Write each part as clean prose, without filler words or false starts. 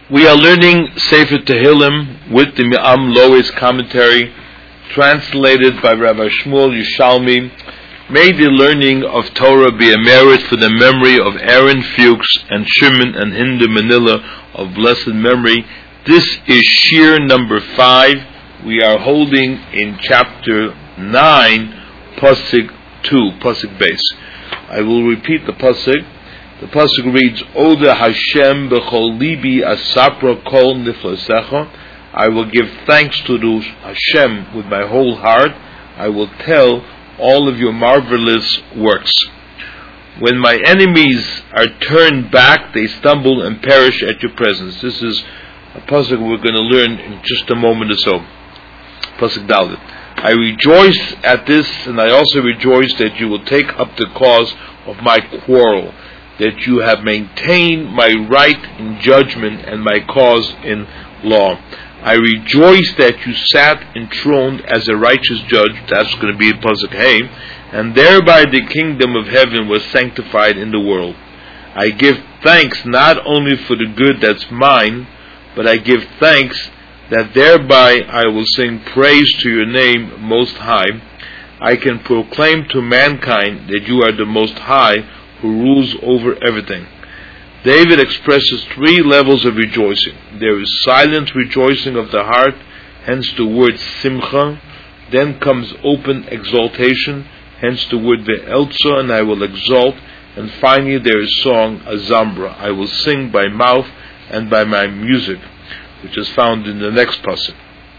We are learning Sefer Tehillim with the Me'am Lois commentary, translated by Rabbi Shmuel Yerushalmi. May the learning of Torah be a merit for the memory of Aaron Fuchs and Shimon and Hinda Manila of blessed memory. This is Shir number 5. We are holding in chapter 9, Pasuk 2, Pasuk base. I will repeat the Pasuk. The Pasuk reads, Oda Hashem b'chol libi asapra kol niflasecha. I will give thanks to Hashem with my whole heart. I will tell all of your marvelous works. When my enemies are turned back, they stumble and perish at your presence. This is a Pasuk we're going to learn in just a moment or so. Pasuk Dalet. I rejoice at this, and I also rejoice that you will take up the cause of my quarrel, that you have maintained my right in judgment and my cause in law. I rejoice that you sat enthroned as a righteous judge. That's going to be in Pasuk Hey, and thereby the kingdom of heaven was sanctified in the world. I give thanks not only for the good that's mine, but I give thanks that thereby I will sing praise to your name, Most High. I can proclaim to mankind that you are the Most High, who rules over everything. David expresses 3 levels of rejoicing. There is silent rejoicing of the heart, hence the word simcha. Then comes open exaltation, hence the word ve'elza, and I will exalt. And finally there is song, azambra. I will sing by mouth and by my music, which is found in the next pasuk.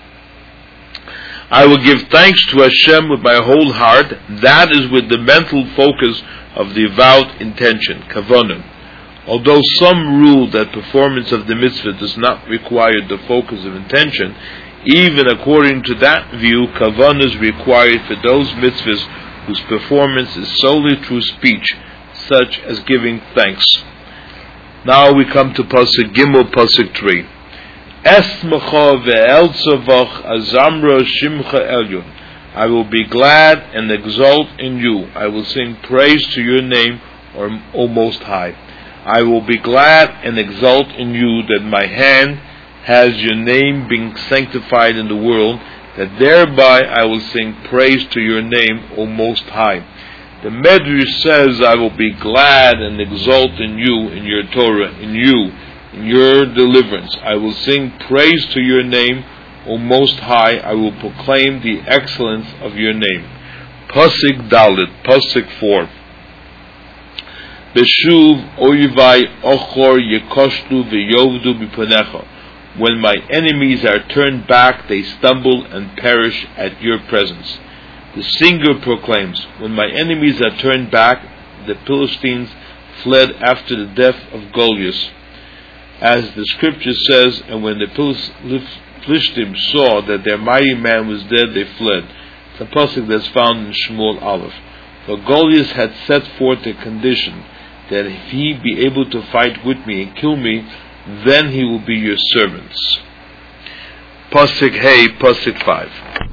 I will give thanks to Hashem with my whole heart. That is with the mental focus of the avowed intention, kavanah. Although some rule that performance of the mitzvah does not require the focus of intention, even according to that view, kavanah is required for those mitzvahs whose performance is solely through speech, such as giving thanks. Now we come to Pasuk Gimel, Pasuk 3. Esmecha ve'elzavach azamra shimcha elyon. I will be glad and exult in you. I will sing praise to your name, O Most High. I will be glad and exult in you that my hand has your name being sanctified in the world, that thereby I will sing praise to your name, O Most High. The Medrash says, I will be glad and exult in you, in your Torah, in you, in your deliverance. I will sing praise to your name, O Most High. I will proclaim the excellence of your name. Pasuk Dalet, Pasuk 4. Beshuv oyivai ochor yekoshtu v'yovdu b'panecha. When my enemies are turned back, they stumble and perish at your presence. The singer proclaims, when my enemies are turned back, the Philistines fled after the death of Goliath. As the scripture says, and when the Philistines saw that their mighty man was dead, they fled. It's a pasuk that's found in Shmuel Aleph. For Goliath had set forth a condition that if he be able to fight with me and kill me, then he will be your servants. Pasuk Hey, Pasuk 5.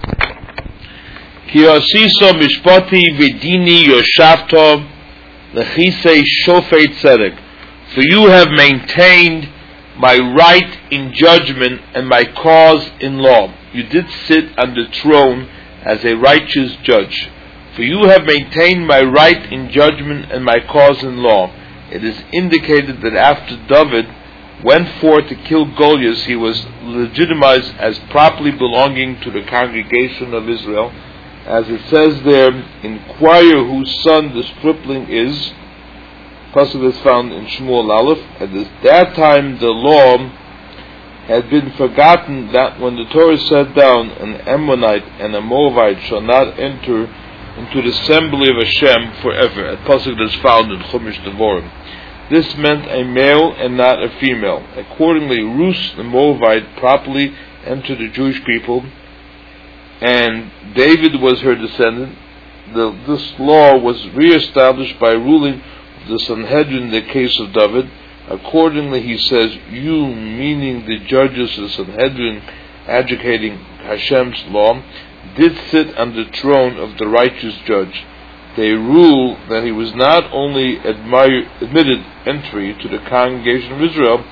Ki asiso mishpati v'dini yoshavto lechisei shofei tzedek. For you have maintained my right in judgment and my cause in law. You did sit on the throne as a righteous judge. For you have maintained my right in judgment and my cause in law. It is indicated that after David went forth to kill Goliath, he was legitimized as properly belonging to the congregation of Israel. As it says there, inquire whose son the stripling is. Pasuk is found in Shmuel Aleph. At that time the law had been forgotten, that when the Torah set down, an Ammonite and a Moabite shall not enter into the assembly of Hashem forever. A pasuk that is found in Chumash Devarim. This meant a male and not a female. Accordingly, Ruth the Moabite properly entered the Jewish people, and David was her descendant. This law was re-established by ruling the Sanhedrin in the case of David. Accordingly, he says, you, meaning the judges of the Sanhedrin advocating Hashem's law, did sit on the throne of the righteous judge. They rule that he was not only admitted entry to the congregation of Israel,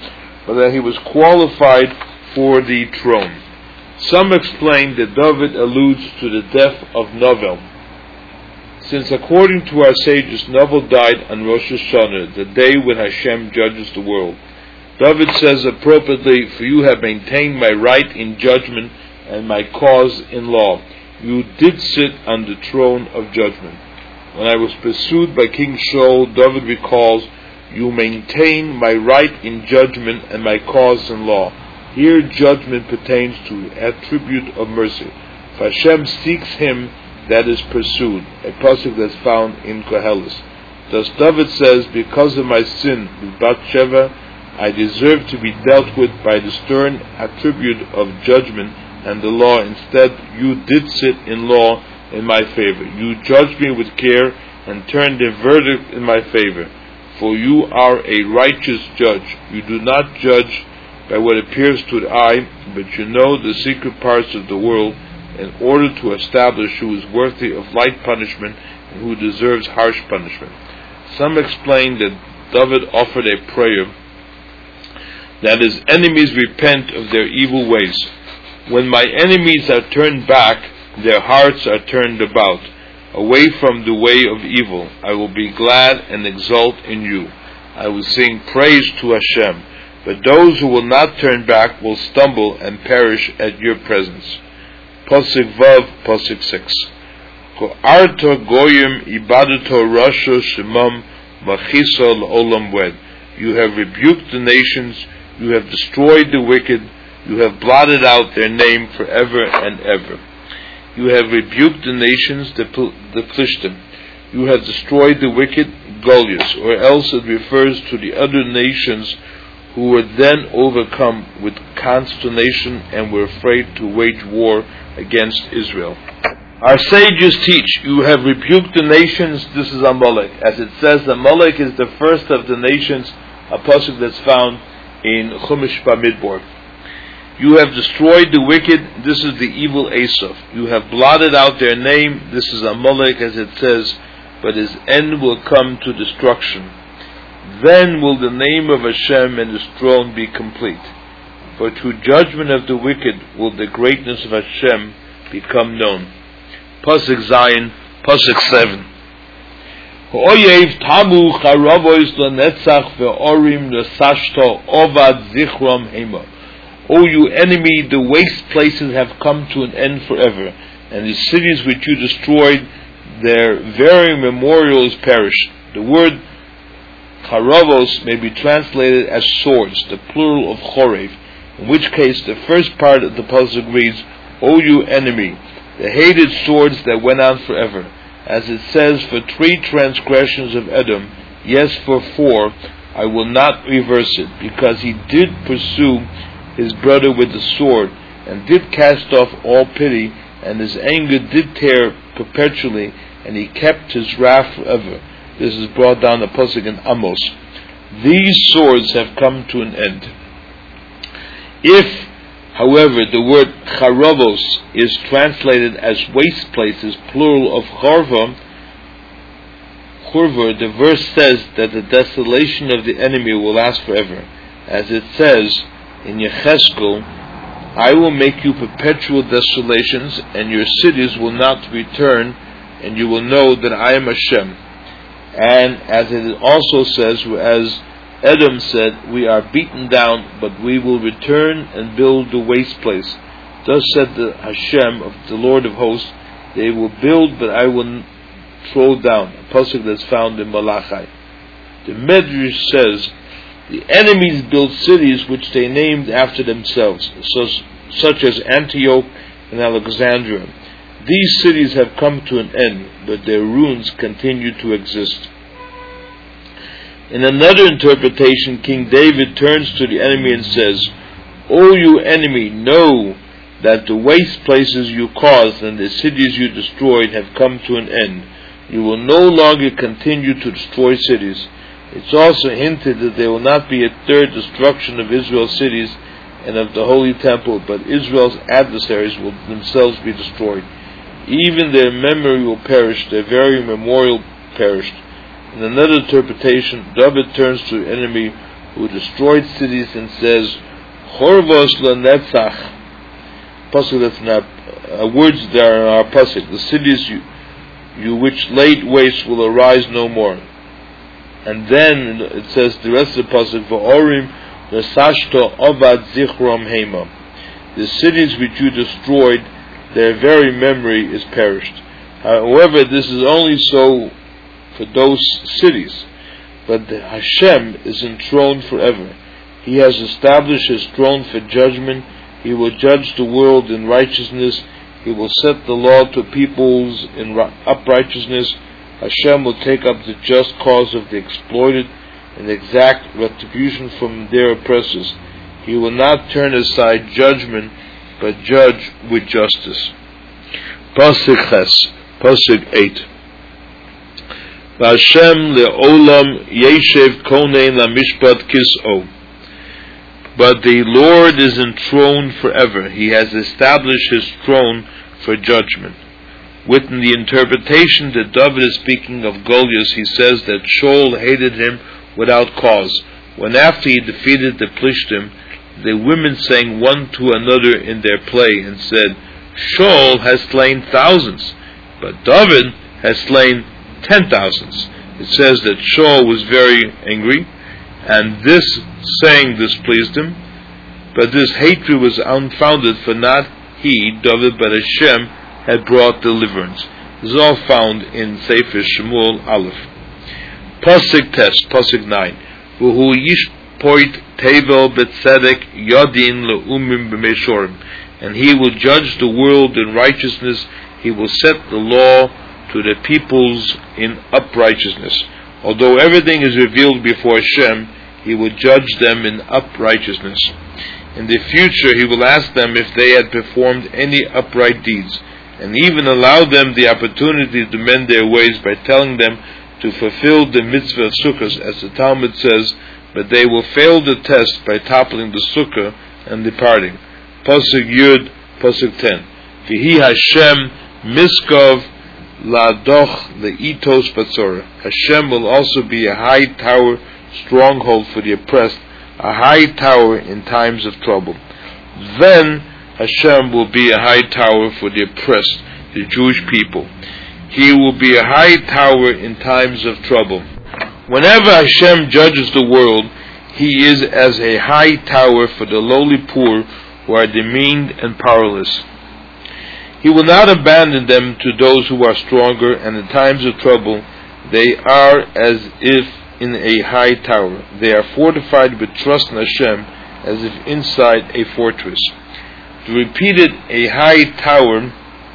but that he was qualified for the throne. Some explain that David alludes to the death of Novel, since according to our sages, Novel died on Rosh Hashanah, the day when Hashem judges the world. David says appropriately, "For you have maintained my right in judgment and my cause in law. You did sit on the throne of judgment. When I was pursued by King Shaul," David recalls, "you maintain my right in judgment and my cause in law." Here judgment pertains to attribute of mercy. For Hashem seeks him that is pursued, a pasuk that's found in Koheles. Thus David says, "Because of my sin with Bathsheba, I deserve to be dealt with by the stern attribute of judgment and the law. Instead, you did sit in law in my favor. You judged me with care and turned the verdict in my favor. For you are a righteous judge. You do not judge by what appears to the eye, but you know the secret parts of the world, in order to establish who is worthy of light punishment and who deserves harsh punishment." Some explain that David offered a prayer that his enemies repent of their evil ways. "When my enemies are turned back, their hearts are turned about, away from the way of evil. I will be glad and exult in you. I will sing praise to Hashem. But those who will not turn back will stumble and perish at your presence." Pasuk Vav, Pasuk 6. Ko'arta goyim ibadato rasha shemam machisa l'olam ved. You have rebuked the nations, you have destroyed the wicked, you have blotted out their name forever and ever. You have rebuked the nations, the Plishtim. You have destroyed the wicked, Goliath, or else it refers to the other nations who were then overcome with consternation and were afraid to wage war against Israel. Our sages teach, you have rebuked the nations. This is Amalek. As it says, Amalek is the first of the nations, a pasuk that's found in Chumash Bamidbar. You have destroyed the wicked. This is the evil Esav. You have blotted out their name. This is Amalek, as it says, but his end will come to destruction. Then will the name of Hashem and his throne be complete. For through judgment of the wicked will the greatness of Hashem become known. Pasuk Zion, Pasuk 7. Ha'oyev tamu charavois l'netzach ve'orim l'sashto ovad zichrom hema. O you enemy, the waste places have come to an end forever, and the cities which you destroyed, their very memorials perished. The word charavos may be translated as swords, the plural of chorev, in which case the first part of the pasuk reads, O you enemy, the hated swords that went on forever. As it says, for 3 transgressions of Edom, yes, for 4, I will not reverse it, because he did pursue his brother with the sword, and did cast off all pity, and his anger did tear perpetually, and he kept his wrath forever. This is brought down the pasuk in Amos. These swords have come to an end. If, however, the word charavos is translated as waste places, plural of churva, the verse says that the desolation of the enemy will last forever. As it says in Yecheskel, I will make you perpetual desolations, and your cities will not return, and you will know that I am Hashem. And as it also says, as Edom said, we are beaten down, but we will return and build the waste place. Thus said the Hashem of the Lord of hosts, they will build, but I will throw down. A pasuk that's found in Malachi. The Medrash says, the enemies built cities which they named after themselves, such as Antioch and Alexandria. These cities have come to an end, but their ruins continue to exist. In another interpretation, King David turns to the enemy and says, O you enemy, know that the waste places you caused and the cities you destroyed have come to an end. You will no longer continue to destroy cities. It's also hinted that there will not be a third destruction of Israel's cities and of the Holy Temple, but Israel's adversaries will themselves be destroyed. Even their memory will perish, their very memorial perished. In another interpretation, David turns to the enemy who destroyed cities, and says, Chorvos lenetzach. Pasuk, that's not words that are our pasuk. The cities you which laid waste will arise no more. And then it says the rest of the pasuk, V'orim nesashto ovad zichrom hema. The cities which you destroyed, their very memory is perished. However, this is only so for those cities. But Hashem is enthroned forever. He has established His throne for judgment. He will judge the world in righteousness. He will set the law to peoples in uprightness. Hashem will take up the just cause of the exploited and exact retribution from their oppressors. He will not turn aside judgment, but judge with justice. Pasuk Ches, Pasuk 8. V'Hashem le'olam yeshev konein la'mishpat kis'o. But the Lord is enthroned forever. He has established His throne for judgment. Within the interpretation that David is speaking of Goliath, he says that Shaul hated him without cause. When after he defeated the Plishtim, the women sang one to another in their play and said, Shaul has slain thousands, but David has slain 10,000s. It says that Shaul was very angry, and this saying displeased him, but this hatred was unfounded, for not he, David, but Hashem had brought deliverance. This is all found in Sefer Shemuel Aleph. Pasuk Tes, Pasuk 9. V'hu yishpoit tevel betzedek yodin le'umim b'meishorim. And He will judge the world in righteousness. He will set the law to the peoples in uprightness. Although everything is revealed before Hashem, He will judge them in uprightness. In the future He will ask them if they had performed any upright deeds, and even allow them the opportunity to mend their ways by telling them to fulfill the mitzvah of Sukkot, as the Talmud says, but they will fail the test by toppling the Sukkah and departing. Pasuk Yud, Pasuk 10. V'hi Hashem miskov ladoch le'itos batzora. Hashem will also be a high tower, stronghold for the oppressed, a high tower in times of trouble. Then Hashem will be a high tower for the oppressed, the Jewish people. He will be a high tower in times of trouble. Whenever Hashem judges the world, He is as a high tower for the lowly poor who are demeaned and powerless. He will not abandon them to those who are stronger, and in times of trouble they are as if in a high tower. They are fortified with trust in Hashem, as if inside a fortress. The repeated a high tower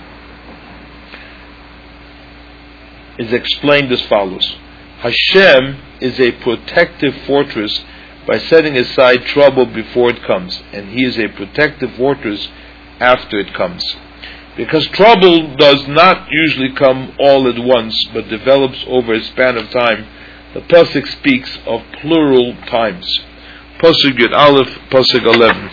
is explained as follows. Hashem is a protective fortress by setting aside trouble before it comes, and He is a protective fortress after it comes. Because trouble does not usually come all at once, but develops over a span of time, the Pasuk speaks of plural times. Pasuk Yud Aleph, Pasuk 11.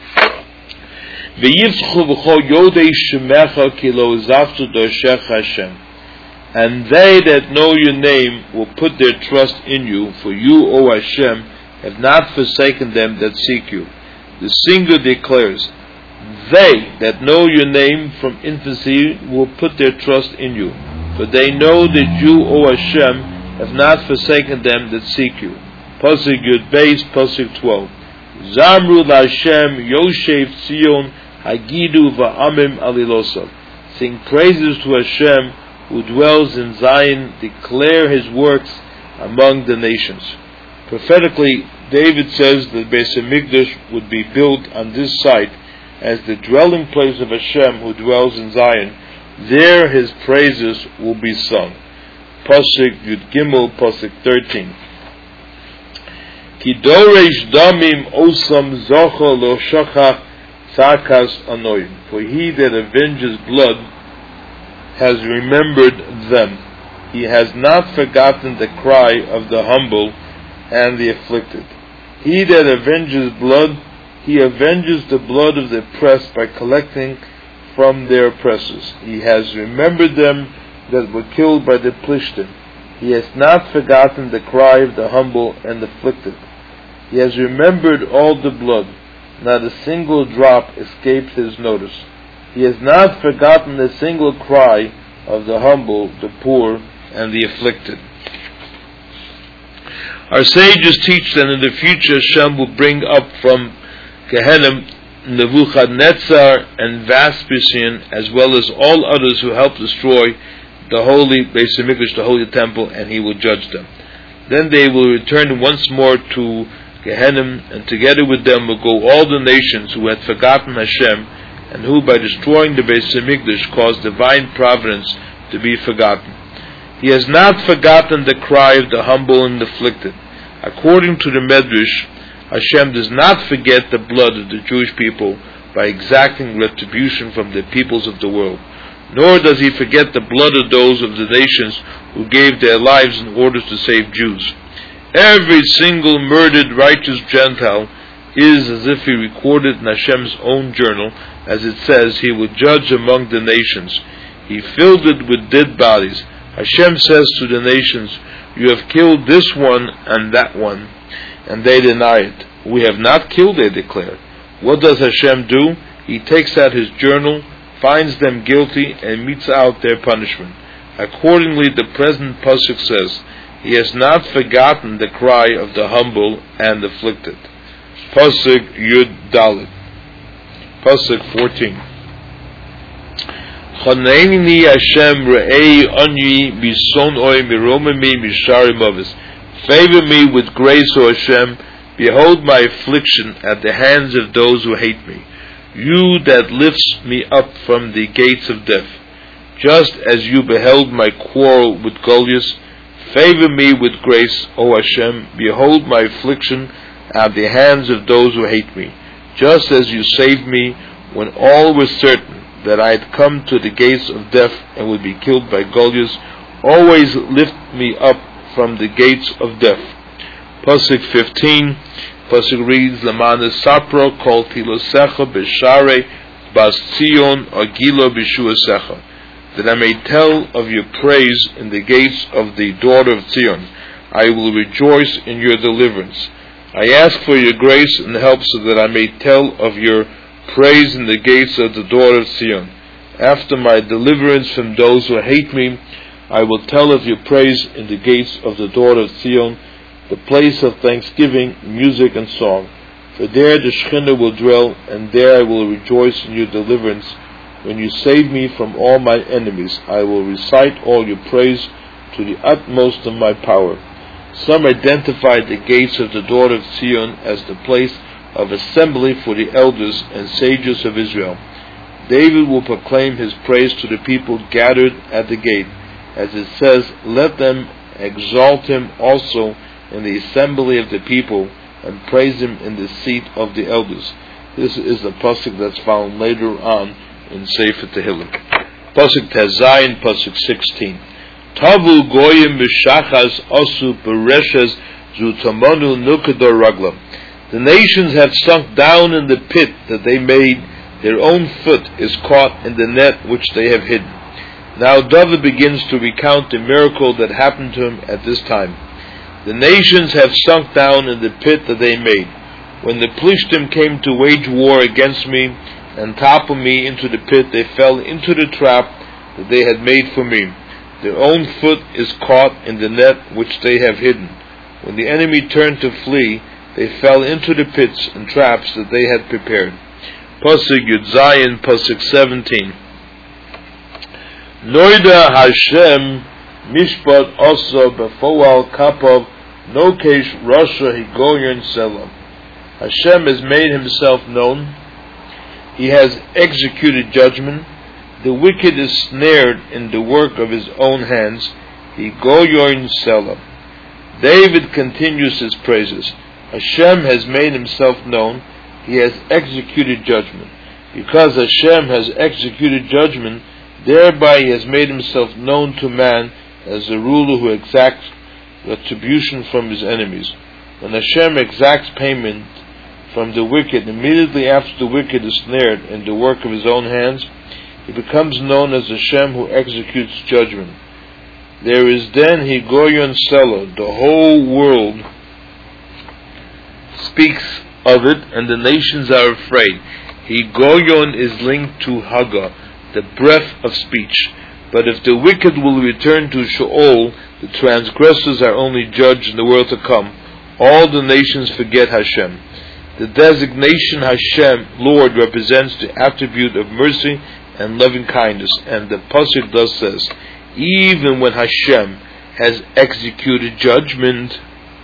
And they that know your name will put their trust in you, for you, O Hashem, have not forsaken them that seek you. The singer declares, they that know your name from infancy will put their trust in you, for they know that you, O Hashem, have not forsaken them that seek you. Pasuk Yud Beis, Pasuk 12. Zamru LaHashem Yoshev Tzion Hagidu Va'amim Alilosav. Sing praises to Hashem who dwells in Zion, declare His works among the nations. Prophetically, David says that Beis Hamikdash would be built on this site as the dwelling place of Hashem who dwells in Zion. There His praises will be sung. Pasuk Yud Gimel, Pasuk 13. Ki doresh damim osam zocha lo shachach sakas anoim. For He that avenges blood has remembered them. He has not forgotten the cry of the humble and the afflicted. He that avenges blood, He avenges the blood of the oppressed by collecting from their oppressors. He has remembered them that were killed by the Plishtim. He has not forgotten the cry of the humble and afflicted. He has remembered all the blood. Not a single drop escapes his notice. He has not forgotten a single cry of the humble, the poor, and the afflicted. Our sages teach that in the future Hashem will bring up from Gehenna Nebuchadnezzar and Vespasian, as well as all others who helped destroy the holy Beis Hamikdash, the holy temple, and he will judge them. Then they will return once more to Gehenna, and together with them will go all the nations who had forgotten Hashem, and who by destroying the Beis Hamikdash caused divine providence to be forgotten. He has not forgotten the cry of the humble and afflicted. According to the Medrash, Hashem does not forget the blood of the Jewish people by exacting retribution from the peoples of the world, nor does he forget the blood of those of the nations who gave their lives in order to save Jews. Every single murdered righteous Gentile is as if he recorded in Hashem's own journal, as it says, he will judge among the nations. He filled it with dead bodies. Hashem says to the nations, you have killed this one and that one, and they deny it. We have not killed, they declare. What does Hashem do? He takes out his journal, finds them guilty, and metes out their punishment. Accordingly, the present pasuk says, he has not forgotten the cry of the humble and afflicted. Pasuk Yud Dalet. Pasuk 14. Chaneini Hashem re'ei onyi bisonoi miromemi mishari movis. Favor me with grace, O Hashem. Behold my affliction at the hands of those who hate me. You that lifts me up from the gates of death. Just as you beheld my quarrel with Goliath, favor me with grace, O Hashem. Behold my affliction at the hands of those who hate me. Just as you saved me when all was certain that I had come to the gates of death and would be killed by Goliath, always lift me up from the gates of death. Pasuk 15. Pasuk reads, Lamana Sapro Kol Tilosecha B'Share Bas Tzion Agilo B'Shuasecha, that I may tell of your praise in the gates of the daughter of Zion. I will rejoice in your deliverance. I ask for your grace and help so that I may tell of your praise in the gates of the daughter of Zion. After my deliverance from those who hate me, I will tell of your praise in the gates of the daughter of Zion, the place of thanksgiving, music, and song. For there the Shekhinah will dwell, and there I will rejoice in your deliverance. When you save me from all my enemies, I will recite all your praise to the utmost of my power. Some identified the gates of the daughter of Zion as the place of assembly for the elders and sages of Israel. David will proclaim his praise to the people gathered at the gate, as it says, let them exalt him also in the assembly of the people, and praise him in the seat of the elders. This is a pasuk that's found later on in Sefer Tehillim. Pasuk Tezayin, pasuk 16. Tavu goyim b'shachas osu bereshes zutamonu nukador raglam. The nations have sunk down in the pit that they made. Their own foot is caught in the net which they have hidden. Now David begins to recount the miracle that happened to him at this time. The nations have sunk down in the pit that they made. When the Plishtim came to wage war against me and topple me into the pit, they fell into the trap that they had made for me. Their own foot is caught in the net which they have hidden. When the enemy turned to flee, they fell into the pits and traps that they had prepared. Pasuk Yud Zayin, pasuk 17. Noida Hashem Mishpat also Befoal Kapov Nokesh Rasha Higoyon Selam. Hashem has made himself known. He has executed judgment. The wicked is snared in the work of his own hands. Higoyon Selam. David continues his praises. Hashem has made himself known. He has executed judgment. Because Hashem has executed judgment, thereby he has made himself known to man as a ruler who exacts retribution from his enemies. When Hashem exacts payment from the wicked, immediately after the wicked is snared in the work of his own hands, he becomes known as Hashem who executes judgment. There is then Higoyon Sela, the whole world speaks of it, and the nations are afraid. Higoyon is linked to Haga, the breath of speech. But if the wicked will return to Sheol, the transgressors are only judged in the world to come. All the nations forget Hashem. The designation Hashem, Lord, represents the attribute of mercy and loving kindness, and the pasuk thus says, even when Hashem has executed judgment,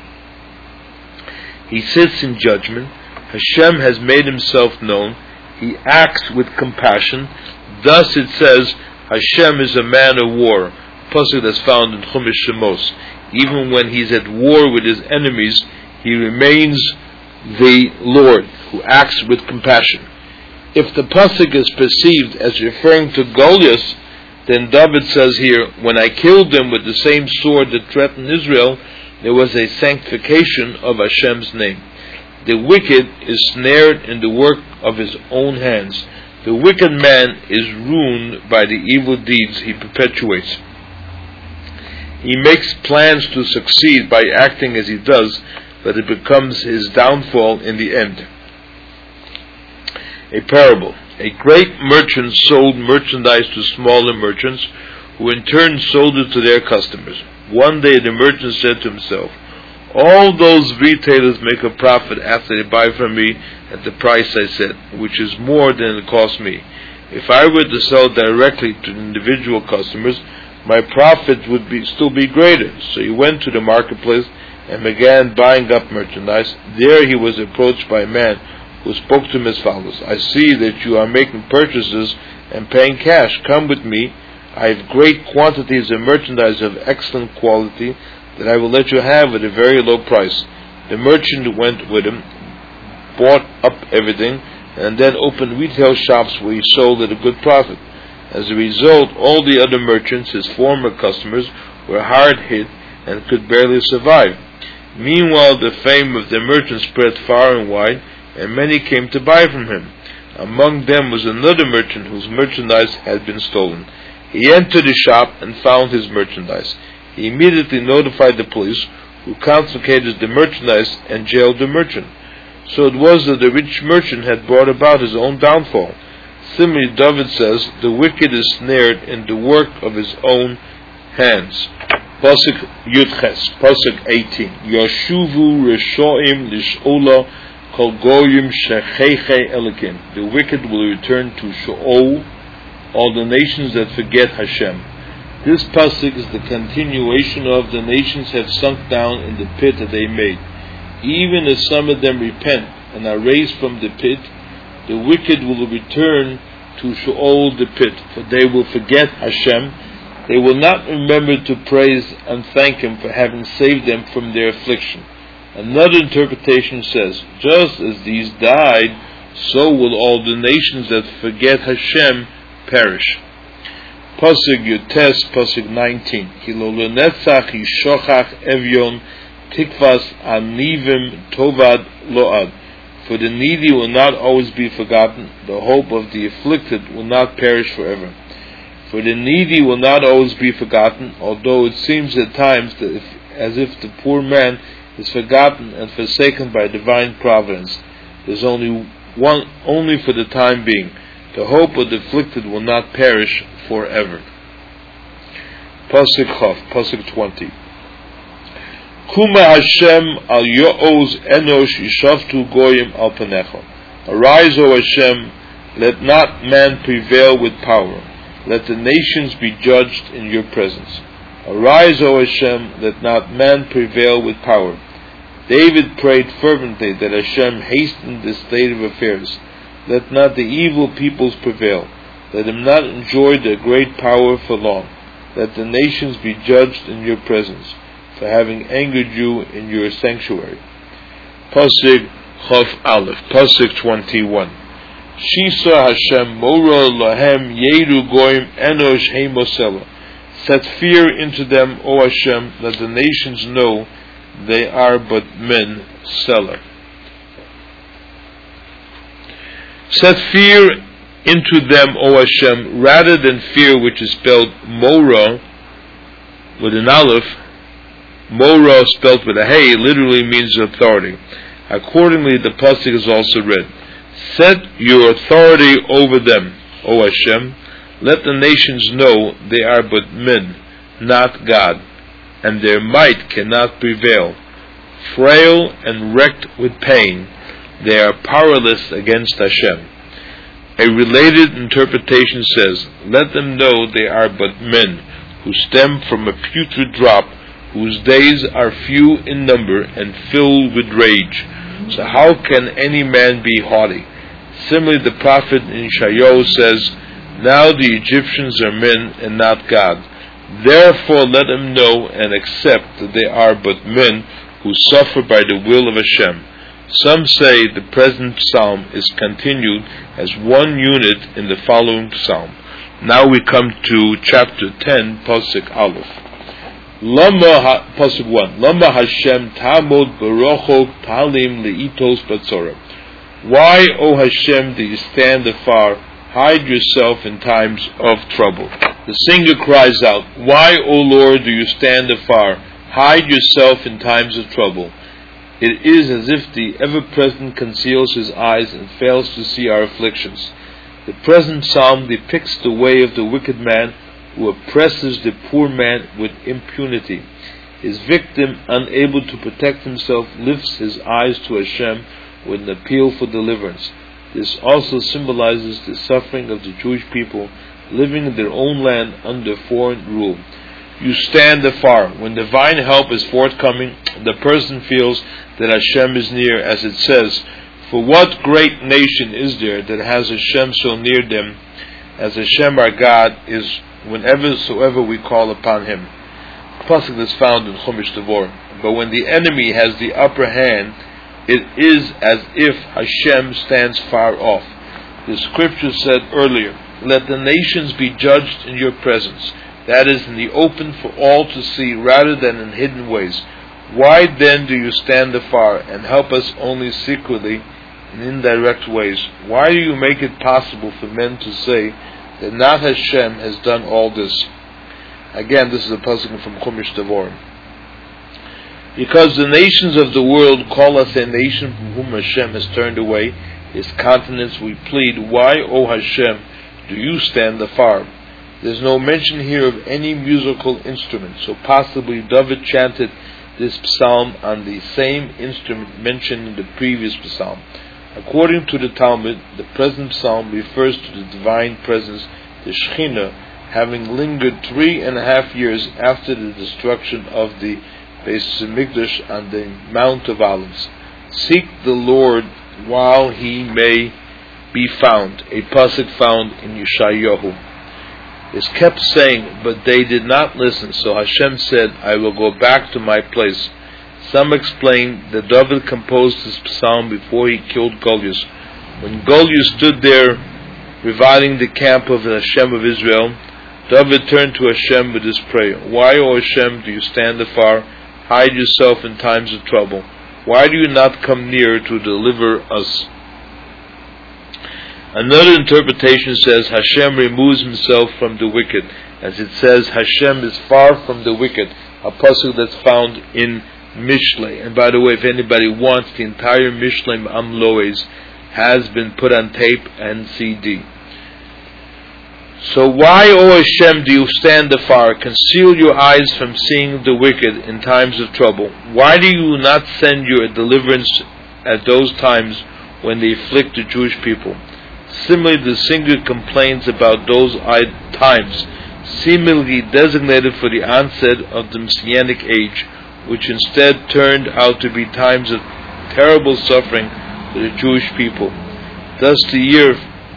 He sits in judgment. Hashem has made Himself known. He acts with compassion. Thus it says, Hashem is a man of war. Pasuk that's found in Chumash Shemos. Even when He's at war with His enemies, He remains the Lord who acts with compassion. If the pasuk is perceived as referring to Goliath, then David says here, when I killed them with the same sword that threatened Israel, there was a sanctification of Hashem's name. The wicked is snared in the work of his own hands. The wicked man is ruined by the evil deeds he perpetuates. He makes plans to succeed by acting as he does, but it becomes his downfall in the end. A parable. A great merchant sold merchandise to smaller merchants, who in turn sold it to their customers. One day the merchant said to himself, all those retailers make a profit after they buy from me at the price I set, which is more than it cost me. If I were to sell directly to individual customers, my profit would still be greater. So he went to the marketplace and began buying up merchandise. There he was approached by a man who spoke to him as follows, I see that you are making purchases and paying cash. Come with me. I have great quantities of merchandise of excellent quality that I will let you have at a very low price. The merchant went with him, bought up everything, and then opened retail shops where he sold at a good profit. As a result, all the other merchants, his former customers, were hard hit and could barely survive. Meanwhile, the fame of the merchant spread far and wide, and many came to buy from him. Among them was another merchant whose merchandise had been stolen. He entered the shop and found his merchandise. He immediately notified the police, who confiscated the merchandise and jailed the merchant. So it was that the rich merchant had brought about his own downfall. Similarly, David says, the wicked is snared in the work of his own hands. Pasuk Yudches, Pasuk 18. Yashuvu Reshoim Lishola Kol Goyim Shecheche Elikim. The wicked will return to Sheol, all the nations that forget Hashem. This pasuk is the continuation of the nations have sunk down in the pit that they made. Even as some of them repent and are raised from the pit, the wicked will return to Sheol, the pit, for they will forget Hashem. They will not remember to praise and thank Him for having saved them from their affliction. Another interpretation says, just as these died, so will all the nations that forget Hashem perish. Pasuk Yutes, Pasuk 19. Kilol netzach yishochach evyon tikvas anivim tovad load. For the needy will not always be forgotten, the hope of the afflicted will not perish forever. For the needy will not always be forgotten, although it seems at times that as if the poor man is forgotten and forsaken by divine providence. There's only for the time being. The hope of the afflicted will not perish forever. Pasuk Chav, Pasuk 20. Kuma Hashem al yo'oz enosh yishavtu goyim al panecha. Arise, O Hashem, let not man prevail with power. Let the nations be judged in your presence. Arise, O Hashem, let not man prevail with power. David prayed fervently that Hashem hasten the state of affairs. Let not the evil peoples prevail. Let them not enjoy their great power for long. Let the nations be judged in your presence, for having angered you in your sanctuary. Pasuk Chav Aleph, Pasuk 21. Shisa Hashem Mora Lahem Yeru Goyim Enosh Heimosela. Set fear into them, O Hashem, that the nations know they are but men. Selah. Set fear into them, O Hashem, rather than fear, which is spelled Mora with an Aleph. Mora spelled with a Hey literally means authority. Accordingly, the pasuk is also read, "Set your authority over them, O Hashem. Let the nations know they are but men, not God, and their might cannot prevail. Frail and wrecked with pain, they are powerless against Hashem." A related interpretation says, "Let them know they are but men, who stem from a putrid drop, whose days are few in number and filled with rage. So how can any man be haughty?" Similarly, the prophet in Yeshayahu says, "Now the Egyptians are men and not God. Therefore let them know and accept that they are but men who suffer by the will of Hashem." Some say the present psalm is continued as one unit in the following psalm. Now we come to chapter 10, Pasuk Aleph. Pasuk 1. Lama Hashem tamod barochok talim leitos batzora. Why, O Hashem, do you stand afar? Hide yourself in times of trouble. The singer cries out, "Why, O Lord, do you stand afar? Hide yourself in times of trouble." It is as if the ever-present conceals his eyes and fails to see our afflictions. The present psalm depicts the way of the wicked man who oppresses the poor man with impunity. His victim, unable to protect himself, lifts his eyes to Hashem with an appeal for deliverance. This also symbolizes the suffering of the Jewish people living in their own land under foreign rule. You stand afar. When divine help is forthcoming, the person feels that Hashem is near, as it says, "For what great nation is there that has Hashem so near them, as Hashem our God is whenever we call upon Him?" The pasuk is found in Chumash Devarim. But when the enemy has the upper hand, it is as if Hashem stands far off. The scripture said earlier, "Let the nations be judged in your presence," that is, in the open for all to see rather than in hidden ways. Why then do you stand afar and help us only secretly in indirect ways? Why do you make it possible for men to say that not Hashem has done all this? Again, this is a pasuk from Chumash Devarim. Because the nations of the world call us a nation from whom Hashem has turned away His countenance, we plead, "Why, O Hashem, do you stand afar?" There's no mention here of any musical instrument, so possibly David chanted this psalm on the same instrument mentioned in the previous psalm. According to the Talmud, the present psalm refers to the divine presence, the Shekhinah, having lingered 3.5 years after the destruction of the Beis Hamikdash on the Mount of Olives. Seek the Lord while He may be found, a pasuk found in Yeshayahu. Is kept saying, but they did not listen, so Hashem said, "I will go back to my place." Some explain that David composed this psalm before he killed Goliath. When Goliath stood there reviling the camp of the Hashem of Israel, David turned to Hashem with his prayer. "Why, O Hashem, do you stand afar? Hide yourself in times of trouble. Why do you not come near to deliver us?" Another interpretation says Hashem removes Himself from the wicked, as it says Hashem is far from the wicked, a pasuk that's found in Mishlei. And by the way, if anybody wants, the entire Mishlei Amloes has been put on tape and CD. So why, O Hashem, do you stand afar? Conceal your eyes from seeing the wicked in times of trouble. Why do you not send your deliverance at those times when they afflict the Jewish people? Similarly, the singer complains about those times, seemingly designated for the onset of the Messianic age, which instead turned out to be times of terrible suffering for the Jewish people. Thus, the year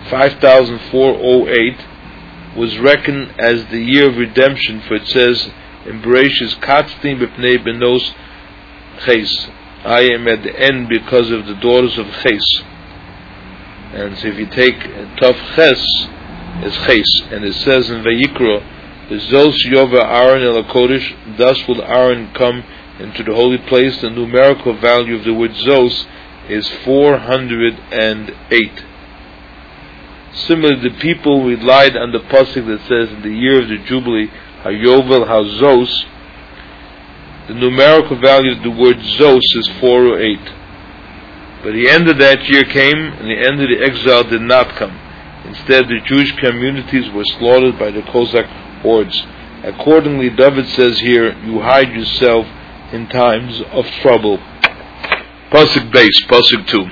5408 was reckoned as the year of redemption, for it says in Bereshis, "Katztim b'pnei benos Ches." I am at the end because of the daughters of Ches. And so if you take Tav Ches, is Ches, and it says in Vayikra, "Zos Yova Aaron el HaKodesh," thus will Aaron come into the holy place. The numerical value of the word Zos is 408. Similarly, the people relied on the pasuk that says in the year of the Jubilee, Hayovel HaZos. The numerical value of the word Zos is 408. But the end of that year came, and the end of the exile did not come. Instead, the Jewish communities were slaughtered by the Cossack hordes. Accordingly, David says here, you hide yourself in times of trouble. Pasuk base, Pasuk 2.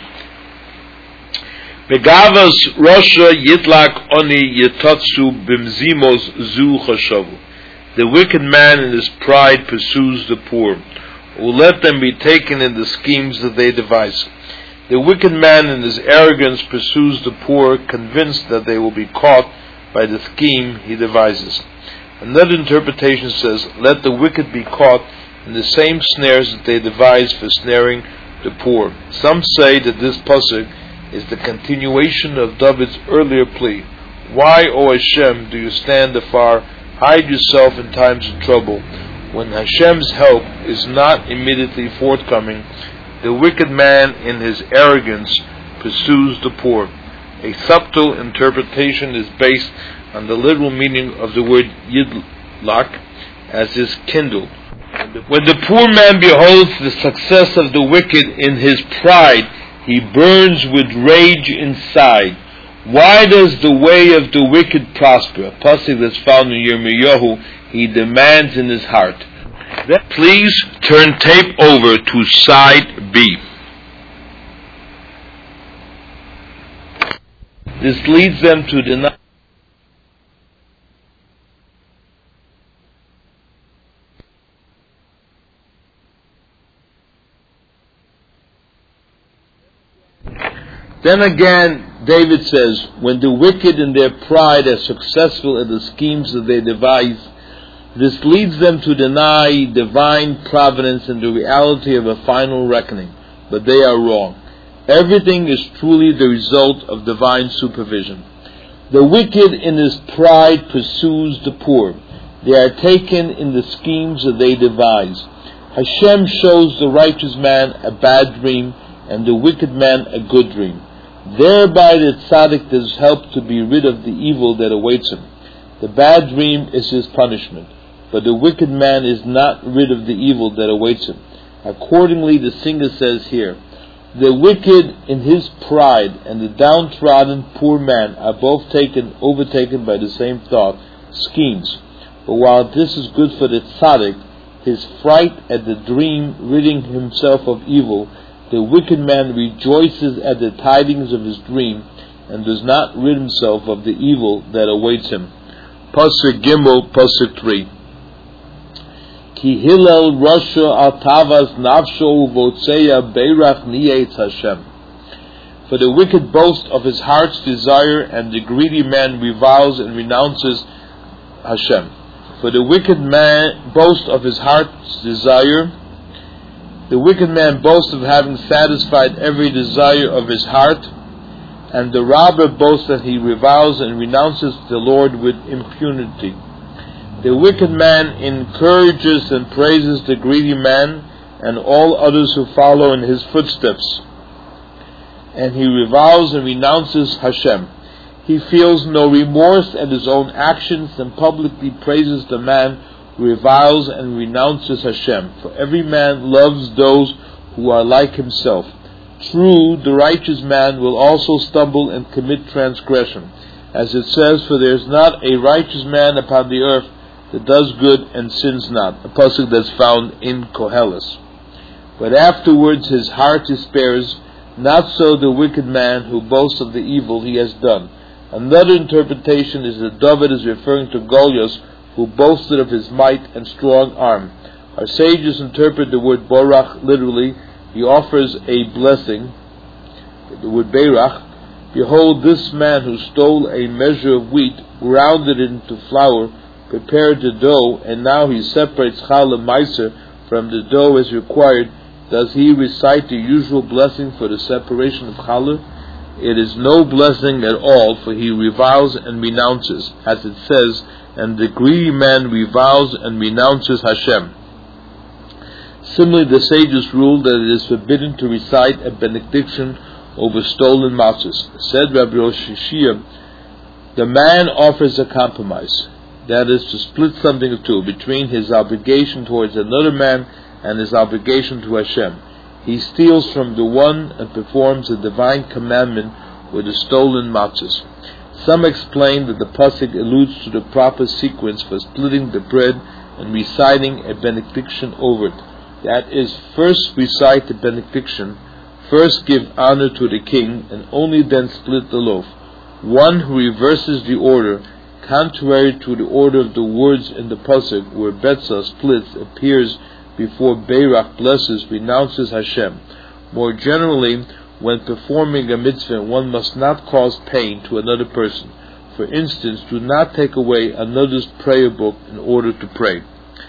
Begavas Rasha Yitlak Oni Yetatsu Bimzimos Zu Chashavu. The wicked man in his pride pursues the poor, who let them be taken in the schemes that they devise. The wicked man in his arrogance pursues the poor, convinced that they will be caught by the scheme he devises. Another interpretation says, let the wicked be caught in the same snares that they devise for snaring the poor. Some say that this pasuk is the continuation of David's earlier plea. Why, O Hashem, do you stand afar, hide yourself in times of trouble? When Hashem's help is not immediately forthcoming, the wicked man in his arrogance pursues the poor. A subtle interpretation is based on the literal meaning of the word yidlak, as is kindled. When the poor man beholds the success of the wicked in his pride, he burns with rage inside. Why does the way of the wicked prosper? A pasuk that's found in Yirmiyahu, he demands in his heart. Please turn tape over to side B. This leads them to deny. Then again, David says, when the wicked in their pride are successful in the schemes that they devise, this leads them to deny divine providence and the reality of a final reckoning. But they are wrong. Everything is truly the result of divine supervision. The wicked in his pride pursues the poor. They are taken in the schemes that they devise. Hashem shows the righteous man a bad dream and the wicked man a good dream. Thereby the tzaddik is helped to be rid of the evil that awaits him. The bad dream is his punishment, but the wicked man is not rid of the evil that awaits him. Accordingly, the singer says here, the wicked in his pride and the downtrodden poor man are both overtaken by the same thought, schemes. But while this is good for the tzaddik, his fright at the dream ridding himself of evil, the wicked man rejoices at the tidings of his dream and does not rid himself of the evil that awaits him. Pasuk Gimel, Pasuk 3. Ki Hillel Rasha al Tavas Nafsho Uvotseya Beirach Niyetz Hashem. For the wicked boast of his heart's desire, and the greedy man reviles and renounces Hashem. For the wicked man boasts of his heart's desire. The wicked man boasts of having satisfied every desire of his heart, and the robber boasts that he reviles and renounces the Lord with impunity. The wicked man encourages and praises the greedy man and all others who follow in his footsteps, and he reviles and renounces Hashem. He feels no remorse at his own actions and publicly praises the man who reviles and renounces Hashem. For every man loves those who are like himself. True, the righteous man will also stumble and commit transgression. As it says, for there is not a righteous man upon the earth that does good and sins not. A pasuk that's found in Koheles. But afterwards his heart despairs. Not so the wicked man who boasts of the evil he has done. Another interpretation is that David is referring to Goliath, who boasted of his might and strong arm. Our sages interpret the word Borach literally. He offers a blessing. The word Beirach. Behold, this man who stole a measure of wheat, ground it into flour, prepared the dough, and now he separates challah meiser from the dough as required. Does he recite the usual blessing for the separation of challah? It is no blessing at all, for he reviles and renounces, as it says, and the greedy man reviles and renounces Hashem. Similarly, the sages ruled that it is forbidden to recite a benediction over stolen matzahs. Said Rabbi Rosh Shishia, the man offers a compromise, that is, to split something in two between his obligation towards another man and his obligation to Hashem. He steals from the one and performs a divine commandment with the stolen matzahs. Some explain that the pasuk alludes to the proper sequence for splitting the bread and reciting a benediction over it. That is, first recite the benediction, first give honor to the king, and only then split the loaf. One who reverses the order, contrary to the order of the words in the pasuk, where Betzah splits, appears before Beirach blesses, renounces Hashem. More generally, when performing a mitzvah, one must not cause pain to another person. For instance, do not take away another's prayer book in order to pray.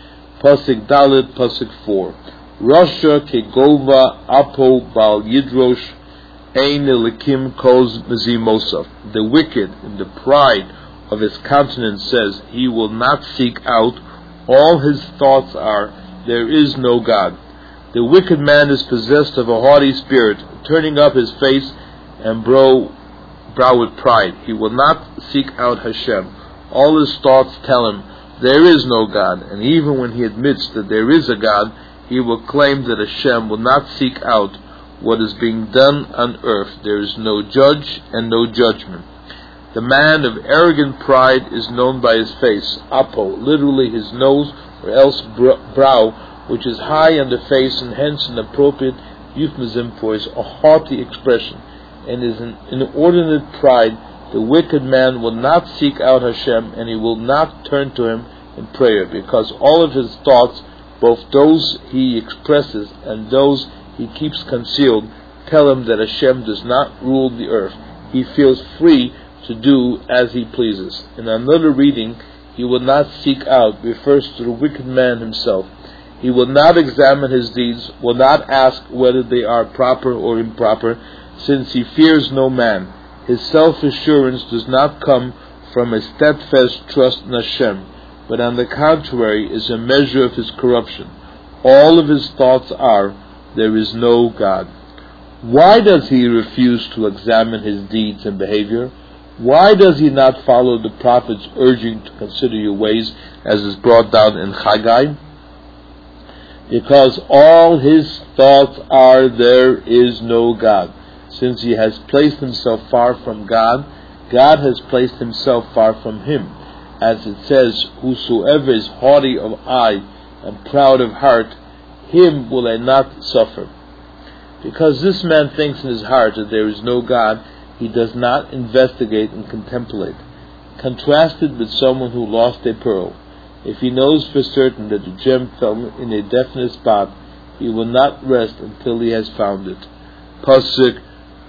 Pasuk Dalet, Pasuk 4. Rasha kegova apo bal yidrosh ein elikim koz mezimosaf. The wicked, in the pride of his countenance, says, he will not seek out. All his thoughts are, there is no God. The wicked man is possessed of a haughty spirit, turning up his face and brow with pride. He will not seek out Hashem. All his thoughts tell him, there is no God, and even when he admits that there is a God, he will claim that Hashem will not seek out what is being done on earth. There is no judge and no judgment. The man of arrogant pride is known by his face, apo, literally his nose, or else brow, which is high on the face, and hence an appropriate euphemism for his haughty expression, and is an inordinate pride. The wicked man will not seek out Hashem, and he will not turn to him in prayer, because all of his thoughts, both those he expresses and those he keeps concealed, tell him that Hashem does not rule the earth. He feels free to do as he pleases. In another reading, he will not seek out refers to the wicked man himself. He will not examine his deeds, will not ask whether they are proper or improper, since he fears no man. His self-assurance does not come from a steadfast trust in Hashem, but on the contrary is a measure of his corruption. All of his thoughts are, there is no God. Why does he refuse to examine his deeds and behavior? Why does he not follow the prophet's urging to consider your ways, as is brought down in Haggai? Because all his thoughts are, there is no God. Since he has placed himself far from God, God has placed himself far from him. As it says, whosoever is haughty of eye and proud of heart, him will I not suffer. Because this man thinks in his heart that there is no God, he does not investigate and contemplate. Contrasted with someone who lost a pearl, if he knows for certain that the gem fell in a definite spot, he will not rest until he has found it. Pasuk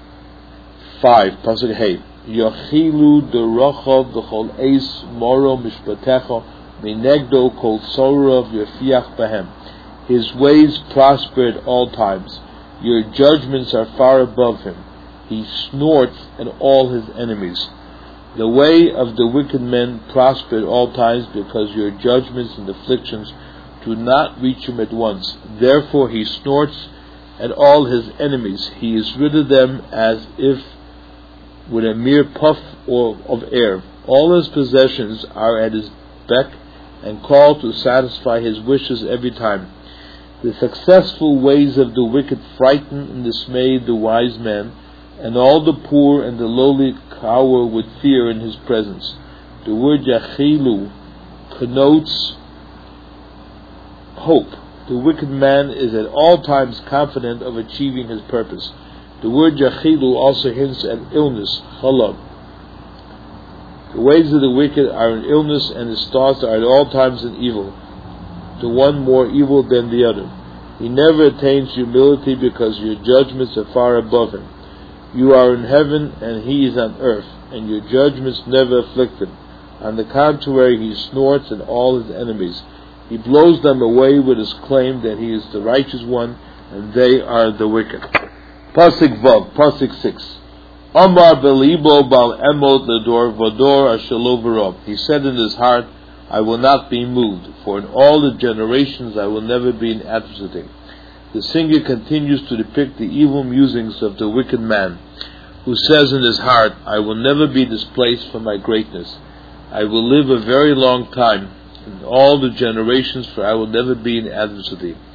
5, Pasuk Hey. Yochilu derachav v'chol eis moro mishpatecha minegdo kol sorav yefiach bahem. His ways prosper at all times. Your judgments are far above him. He snorts at all his enemies. The way of the wicked men prosper at all times, because your judgments and afflictions do not reach him at once. Therefore he snorts at all his enemies. He is rid of them as if with a mere puff of air. All his possessions are at his beck and call to satisfy his wishes every time. The successful ways of the wicked frighten and dismay the wise man, and all the poor and the lowly cower with fear in his presence. The word yachilu connotes hope. The wicked man is at all times confident of achieving his purpose. The word yachilu also hints at illness, halab. The ways of the wicked are in illness, and his thoughts are at all times in evil, the one more evil than the other. He never attains humility, because your judgments are far above him. You are in heaven, and he is on earth, and your judgments never afflict him. On the contrary, he snorts at all his enemies. He blows them away with his claim that he is the righteous one, and they are the wicked. Pasuk Vav, Pasuk 6. Amar belibo bal emot ledor vador ashelo v'rov. He said in his heart, I will not be moved, for in all the generations I will never be an adversary. The singer continues to depict the evil musings of the wicked man, who says in his heart, I will never be displaced from my greatness. I will live a very long time in all the generations, for I will never be an adversary.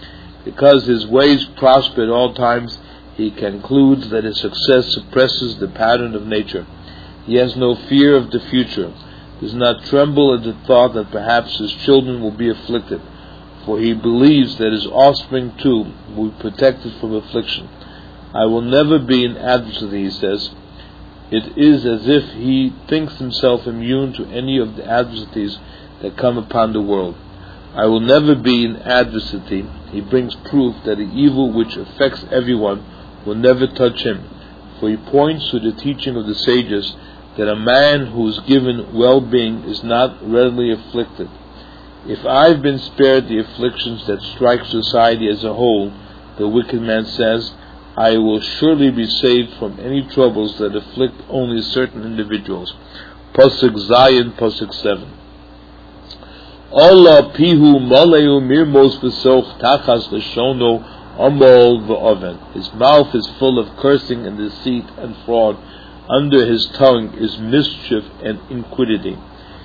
Because his ways prosper at all times, he concludes that his success suppresses the pattern of nature. He has no fear of the future, does not tremble at the thought that perhaps his children will be afflicted, for he believes that his offspring too will be protected from affliction. I will never be an adversary, he says. It is as if he thinks himself immune to any of the adversities that come upon the world. I will never be an adversary. He brings proof that the evil which affects everyone will never touch him, for he points to the teaching of the sages that a man who is given well-being is not readily afflicted. If I've been spared the afflictions that strike society as a whole, the wicked man says, I will surely be saved from any troubles that afflict only certain individuals. Pasuk Zayin, Pasuk 7. Allah pihu maleu mirmos v'soch tachas l'shono amol v'oven. His mouth is full of cursing and deceit and fraud. Under his tongue is mischief and iniquity.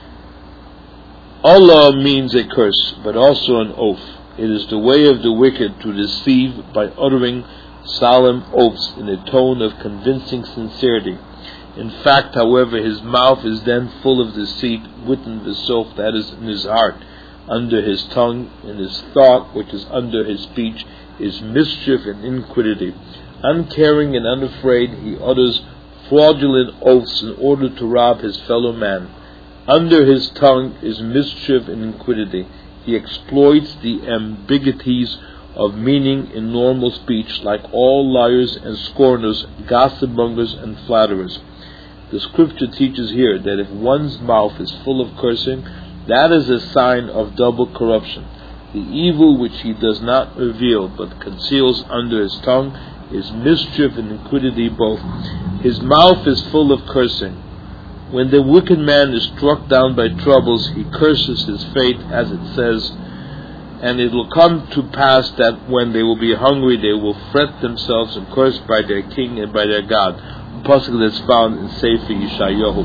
Allah means a curse, but also an oath. It is the way of the wicked to deceive by uttering solemn oaths in a tone of convincing sincerity. In fact, however, his mouth is then full of deceit, within the sof, that is, in his heart. Under his tongue, in his thought, which is under his speech, is mischief and iniquity. Uncaring and unafraid, he utters fraudulent oaths in order to rob his fellow man. Under his tongue is mischief and iniquity. He exploits the ambiguities of meaning in normal speech, like all liars and scorners, gossip-mongers and flatterers. The scripture teaches here that if one's mouth is full of cursing, that is a sign of double corruption. The evil which he does not reveal but conceals under his tongue is mischief and iniquity both. His mouth is full of cursing. When the wicked man is struck down by troubles, he curses his fate, as it says, and it will come to pass that when they will be hungry, they will fret themselves and curse by their king and by their God. A pasuk that's found in Sefer Yeshayahu.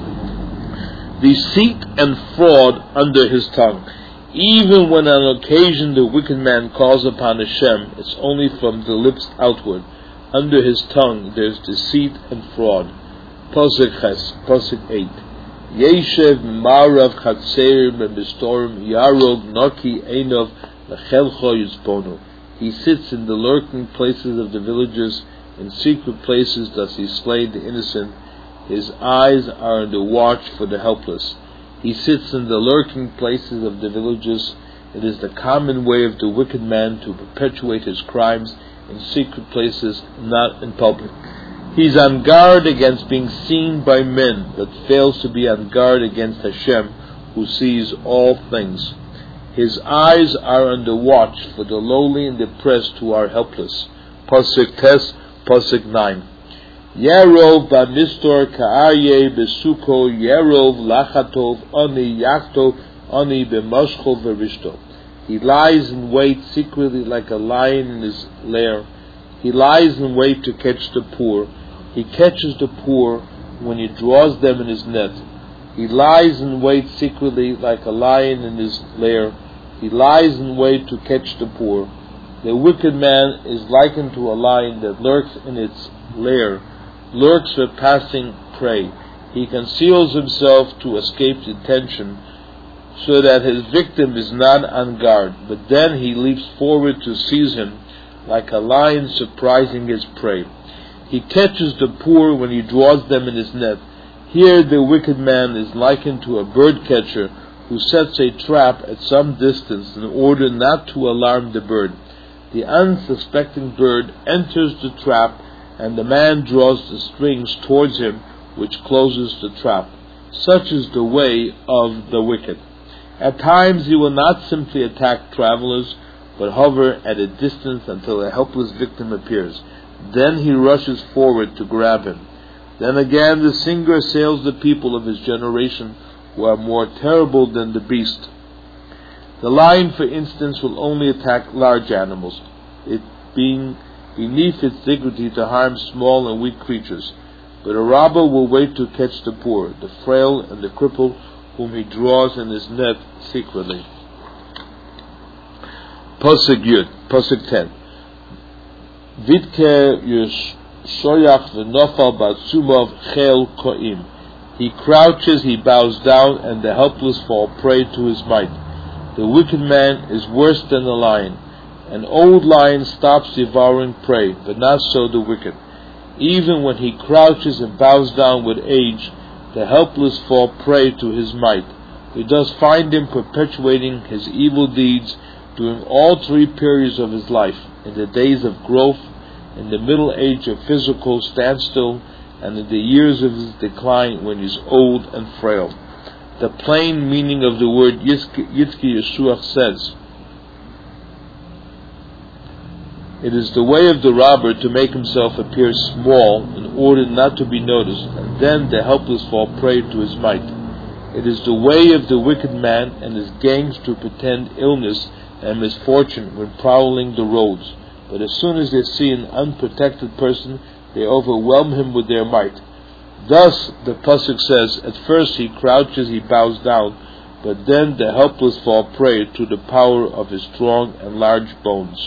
Deceit and fraud under his tongue. Even when on occasion the wicked man calls upon Hashem, it's only from the lips outward. Under his tongue there's deceit and fraud. Pasuk Ches, Pasuk 8. Yeshev marav chatzeir mebistorim yarog noki einov lechelcho yizbonu. He sits in the lurking places of the villages, in secret places does he slay the innocent. His eyes are on the watch for the helpless. He sits in the lurking places of the villages. It is the common way of the wicked man to perpetuate his crimes in secret places, not in public. He is on guard against being seen by men, but fails to be on guard against Hashem, who sees all things. His eyes are on the watch for the lowly and depressed who are helpless. Pasuk Tes, Pasuk 9. Yerov b'mistor ka'arye besuko Yerov lachatov ani yachtov ani b'mashcho v'rishto. He lies in wait secretly like a lion in his lair. He lies in wait to catch the poor. He catches the poor when he draws them in his net. He lies in wait secretly like a lion in his lair. He lies in wait to catch the poor. The wicked man is likened to a lion that lurks in its lair, lurks for passing prey. He conceals himself to escape detention, so that his victim is not on guard, but then he leaps forward to seize him, like a lion surprising his prey. He catches the poor when he draws them in his net. Here the wicked man is likened to a bird catcher who sets a trap at some distance in order not to alarm the bird. The unsuspecting bird enters the trap, and the man draws the strings towards him, which closes the trap. Such is the way of the wicked. At times he will not simply attack travelers, but hover at a distance until a helpless victim appears. Then he rushes forward to grab him. Then again the singer assails the people of his generation, who are more terrible than the beast. The lion, for instance, will only attack large animals, it being beneath its dignity to harm small and weak creatures. But a robber will wait to catch the poor, the frail and the crippled, whom he draws in his net secretly. Pasuk Yud. Pasuk 10. Vidke Yeshoyach v'nofal batzumov chel koim. He crouches, he bows down, and the helpless fall prey to his might. The wicked man is worse than a lion. An old lion stops devouring prey, but not so the wicked. Even when he crouches and bows down with age, the helpless fall prey to his might. We thus find him perpetuating his evil deeds during all 3 periods of his life, in the days of growth, in the middle age of physical standstill, and in the years of his decline when he is old and frail. The plain meaning of the word Yitzki Yeshuach says, it is the way of the robber to make himself appear small in order not to be noticed, and then the helpless fall prey to his might. It is the way of the wicked man and his gangs to pretend illness and misfortune when prowling the roads, but as soon as they see an unprotected person, they overwhelm him with their might. Thus, the Pasuk says, at first he crouches, he bows down, but then the helpless fall prey to the power of his strong and large bones.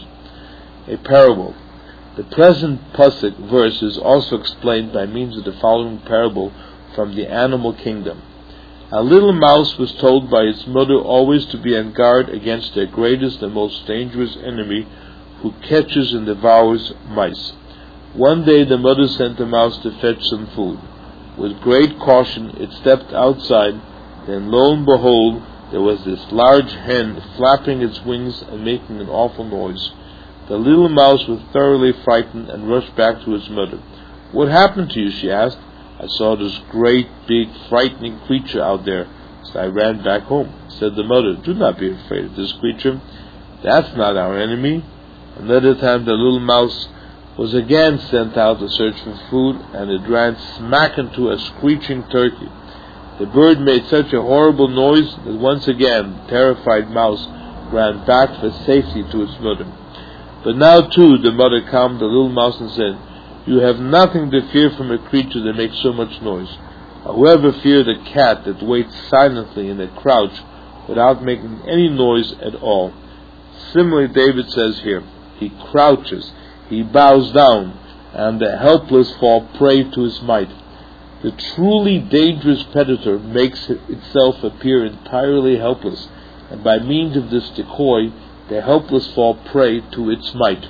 A parable. The present Pasuk verse is also explained by means of the following parable from the animal kingdom. A little mouse was told by its mother always to be on guard against their greatest and most dangerous enemy, who catches and devours mice. One day the mother sent the mouse to fetch some food. With great caution it stepped outside, then lo and behold, there was this large hen flapping its wings and making an awful noise. The little mouse was thoroughly frightened and rushed back to its mother. "What happened to you?" she asked. "I saw this great, big, frightening creature out there, so I ran back home," said the mother. "Do not be afraid of this creature. That's not our enemy." Another time the little mouse was again sent out to search for food, and it ran smack into a screeching turkey. The bird made such a horrible noise that once again the terrified mouse ran back for safety to its mother. But now too the mother calmed the little mouse and said, "You have nothing to fear from a creature that makes so much noise. However, fear the cat that waits silently in a crouch without making any noise at all." Similarly, David says here, he crouches, he bows down, and the helpless fall prey to his might. The truly dangerous predator makes itself appear entirely helpless, and by means of this decoy, the helpless fall prey to its might.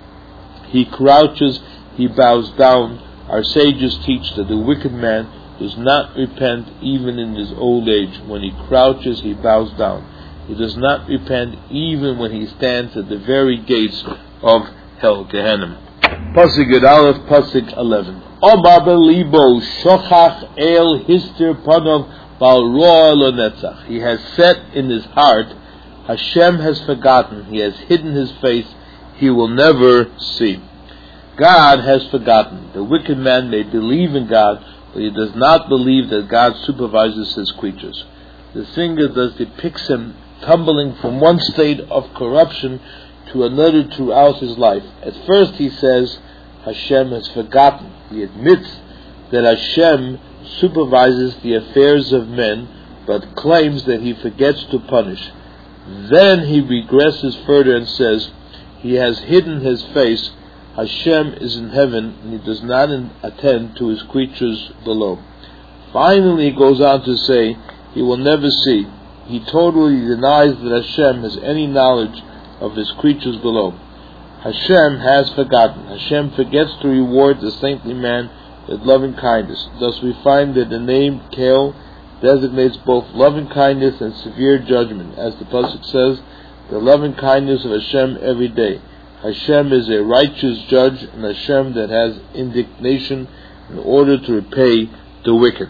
He crouches, he bows down. Our sages teach that the wicked man does not repent even in his old age. When he crouches, he bows down. He does not repent even when he stands at the very gates of Hell, Gehenna. Pasuk Yud Aleph, Pasuk 11. Omar belibo shochach el hister panov bal roa lo netzach. He has set in his heart, Hashem has forgotten, he has hidden his face, he will never see. God has forgotten. The wicked man may believe in God, but he does not believe that God supervises his creatures. The singer thus depicts him tumbling from one state of corruption to another throughout his life. At first he says, Hashem has forgotten. He admits that Hashem supervises the affairs of men, but claims that he forgets to punish. Then he regresses further and says, he has hidden his face, Hashem is in heaven, and he does not attend to his creatures below. Finally he goes on to say, he will never see. He totally denies that Hashem has any knowledge of his creatures below. Hashem has forgotten. Hashem forgets to reward the saintly man with loving kindness. Thus we find that the name Kel designates both loving kindness and severe judgment. As the Pasuk says, the loving kindness of Hashem every day. Hashem is a righteous judge, and Hashem that has indignation in order to repay the wicked.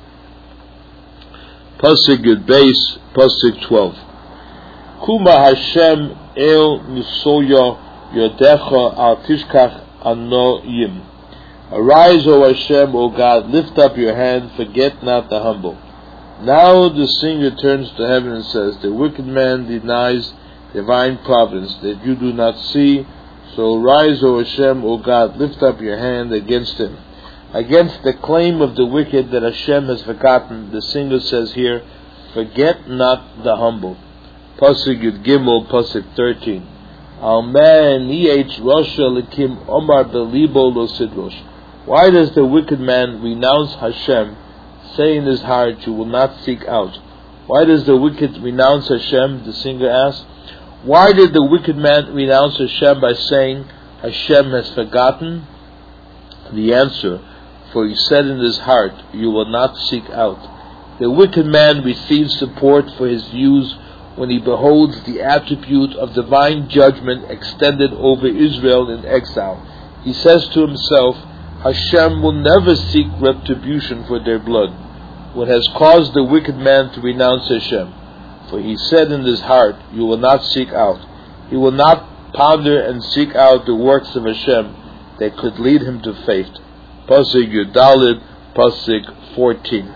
Pasuk Yud Beis, Pasuk 12. Kuma Hashem el nisoya yodecha al tishkach anoyim. Arise, O Hashem, O God, lift up your hand, forget not the humble. Now the singer turns to heaven and says, the wicked man denies divine providence, that you do not see. So arise, O Hashem, O God, lift up your hand against him. Against the claim of the wicked that Hashem has forgotten, the singer says here, forget not the humble. Pasuk Yud Gimel, Pasuk 13. Why does the wicked man renounce Hashem, say in his heart, you will not seek out? Why does the wicked renounce Hashem? The singer asks. Why did the wicked man renounce Hashem by saying, Hashem has forgotten? The answer, for he said in his heart, you will not seek out. The wicked man receives support for his views when he beholds the attribute of divine judgment extended over Israel in exile. He says to himself, Hashem will never seek retribution for their blood. What has caused the wicked man to renounce Hashem? For he said in his heart, you will not seek out. He will not ponder and seek out the works of Hashem that could lead him to faith. Pasuk Yudalid, Pasuk 14.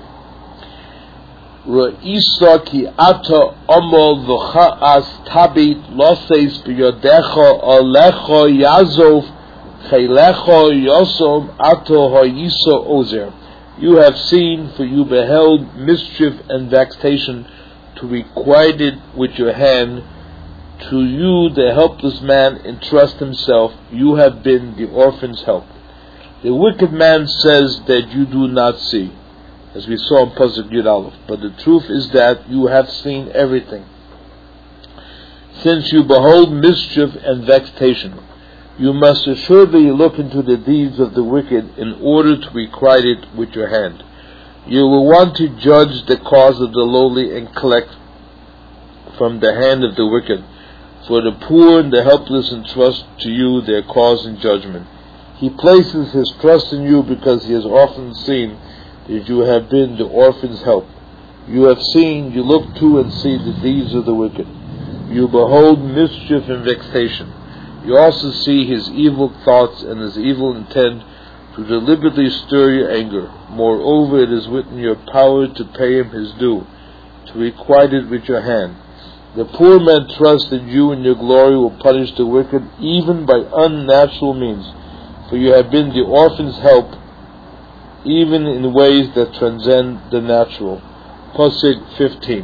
Ra'isa ki ata amol v'cha'as tabit loseis b'yodecha alecha yazov chaylecha yosom ato ha'yisa ozer. You have seen, for you beheld mischief and vexation, to requite it with your hand. To you the helpless man entrust himself. You have been the orphan's help. The wicked man says that you do not see, as we saw in Pasuk Yud Aleph. But the truth is that you have seen everything. Since you behold mischief and vexation, you must assuredly look into the deeds of the wicked in order to requite it with your hand. You will want to judge the cause of the lowly and collect from the hand of the wicked. For the poor and the helpless entrust to you their cause and judgment. He places his trust in you because he has often seen that you have been the orphan's help. You have seen, you look to and see the deeds of the wicked. You behold mischief and vexation. You also see his evil thoughts and his evil intent to deliberately stir your anger. Moreover, it is within your power to pay him his due, to requite it with your hand. The poor man trusts that you and your glory will punish the wicked even by unnatural means, for you have been the orphan's help even in ways that transcend the natural. Pasuk 15.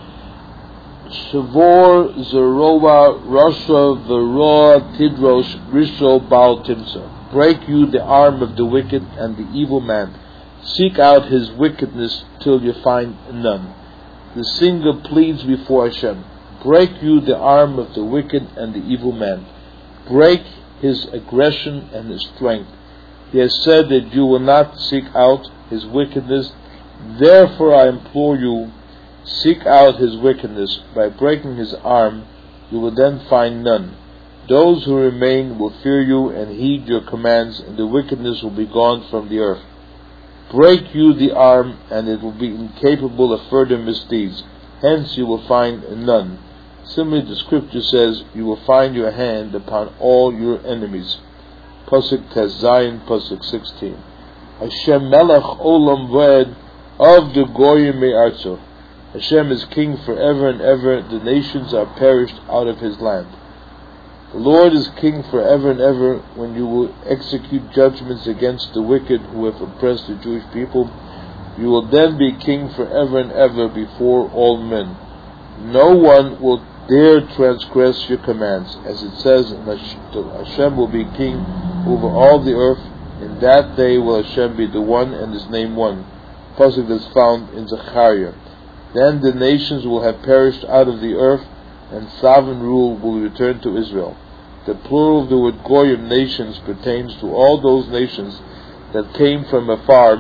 Shavor Zeroa Rasha Veroa Tidrosh Risho Baal Timsa. Break you the arm of the wicked and the evil man. Seek out his wickedness till you find none. The singer pleads before Hashem. Break you the arm of the wicked and the evil man. Break his aggression and his strength. He has said that you will not seek out his wickedness. Therefore I implore you, seek out his wickedness. By breaking his arm, you will then find none. Those who remain will fear you and heed your commands, and the wickedness will be gone from the earth. Break you the arm, and it will be incapable of further misdeeds. Hence you will find none. Similarly, the scripture says, you will find your hand upon all your enemies. Pasuk Tezayin, Pasuk 16. Hashem Melech Olam Ved of the Goyim Me'arzo. Hashem is king forever and ever. The nations are perished out of his land. The Lord is king forever and ever. When you will execute judgments against the wicked who have oppressed the Jewish people, you will then be king forever and ever before all men. No one will dare transgress your commands. As it says, Hashem will be king over all the earth. In that day will Hashem be the one and his name one. Pasuk is found in Zechariah. Then the nations will have perished out of the earth, and sovereign rule will return to Israel. The plural of the word Goyim, nations, pertains to all those nations that came from afar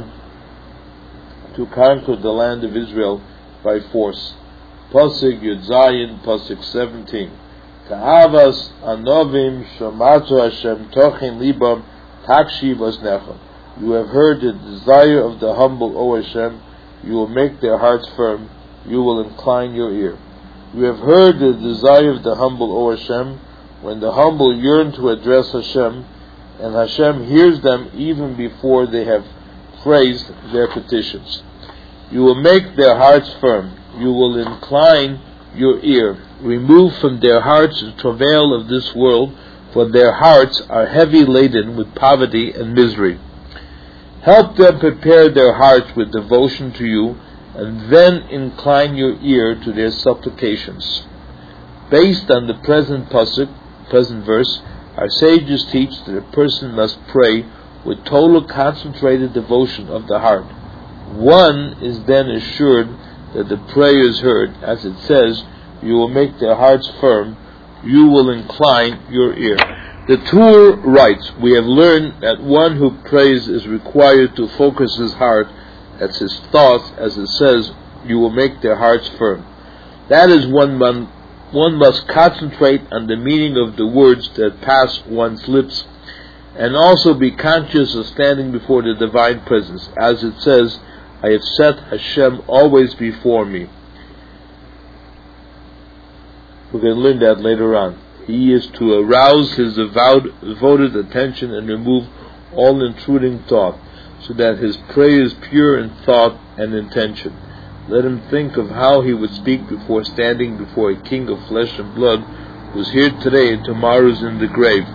to conquer the land of Israel by force. Pasuk Yud Zayin, Pasuk 17. Ka'avas anovim shomatu Hashem tochin libam takshi vasnecha. You have heard the desire of the humble, O Hashem. You will make their hearts firm. You will incline your ear. You have heard the desire of the humble, O Hashem. When the humble yearn to address Hashem, and Hashem hears them even before they have phrased their petitions. You will make their hearts firm. You will incline your ear. Remove from their hearts the travail of this world, for their hearts are heavy laden with poverty and misery. Help them prepare their hearts with devotion to you, and then incline your ear to their supplications. Based on the present pasuk, present verse, our sages teach that a person must pray with total concentrated devotion of the heart. One is then assured that the prayer is heard, as it says, "You will make their hearts firm, you will incline your ear." The Tur writes, "We have learned that one who prays is required to focus his heart, that's his thoughts, as it says, you will make their hearts firm." That is, one must concentrate on the meaning of the words that pass one's lips, and also be conscious of standing before the divine presence, as it says, "I have set Hashem always before me." We're going to learn that later on. He is to arouse his devoted attention and remove all intruding thought, so that his prayer is pure in thought and intention. Let him think of how he would speak before standing before a king of flesh and blood who is here today and tomorrow is in the grave.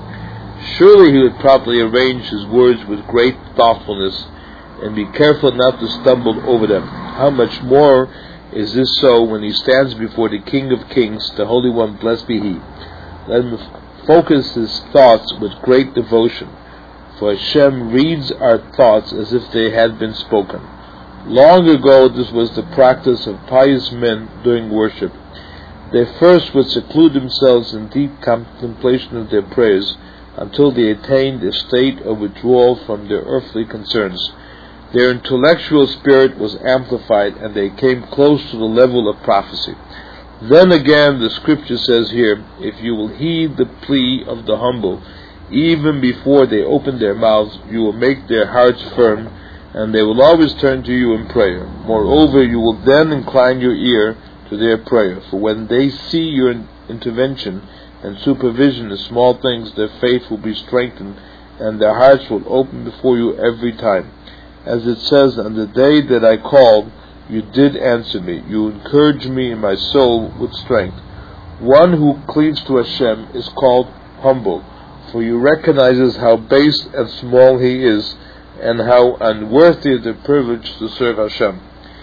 Surely he would probably arrange his words with great thoughtfulness and be careful not to stumble over them. How much more is this so when he stands before the King of Kings, the Holy One, blessed be He? Let him focus his thoughts with great devotion, for Hashem reads our thoughts as if they had been spoken. Long ago this was the practice of pious men during worship. They first would seclude themselves in deep contemplation of their prayers until they attained a state of withdrawal from their earthly concerns. Their intellectual spirit was amplified and they came close to the level of prophecy. Then again the scripture says here, "If you will heed the plea of the humble, even before they open their mouths, you will make their hearts firm, and they will always turn to you in prayer. Moreover, you will then incline your ear to their prayer, for when they see your intervention and supervision in small things, their faith will be strengthened, and their hearts will open before you every time. As it says, on the day that I called, you did answer me. You encouraged me in my soul with strength." One who cleaves to Hashem is called humble, for he recognizes how base and small he is, and how unworthy of the privilege to serve Hashem.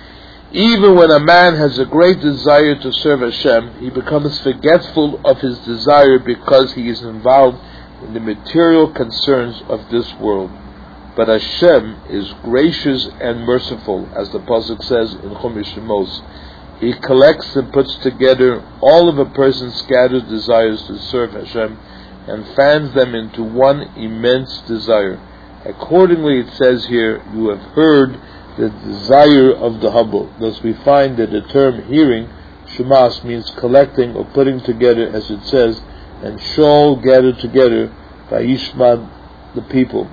Even when a man has a great desire to serve Hashem, he becomes forgetful of his desire because he is involved in the material concerns of this world. But Hashem is gracious and merciful, as the Pasuk says in Chumash Shemos. He collects and puts together all of a person's scattered desires to serve Hashem and fans them into one immense desire. Accordingly, it says here, "You have heard the desire of the humble." Thus we find that the term hearing, Shemas, means collecting or putting together, as it says, "And Shaul gathered together by Yishma the people."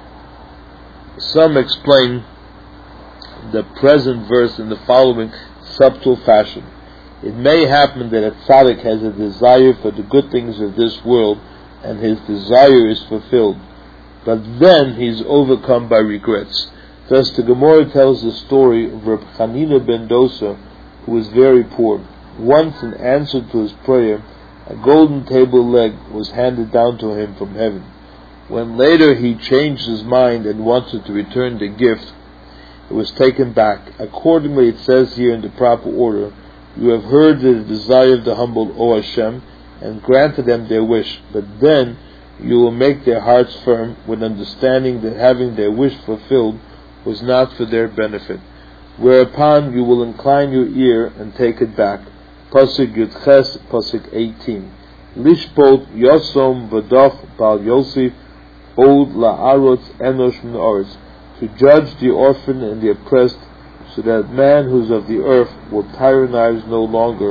Some explain the present verse in the following subtle fashion. It may happen that a tzaddik has a desire for the good things of this world, and his desire is fulfilled, but then he is overcome by regrets. Thus the Gemara tells the story of Reb Chanina ben Dosa, who was very poor. Once, in answer to his prayer, a golden table leg was handed down to him from heaven. When later he changed his mind and wanted to return the gift, it was taken back. Accordingly, it says here in the proper order, "You have heard the desire of the humble, O Hashem, and granted them their wish, but then you will make their hearts firm with understanding that having their wish fulfilled was not for their benefit. Whereupon you will incline your ear and take it back." Pasuk Yudches, Pasuk 18. "Lishpot Yosom V'Dof Bal Yosef Od La'arotz Enosh Min Ha'aretz," to judge the orphan and the oppressed, so that man who is of the earth will tyrannize no longer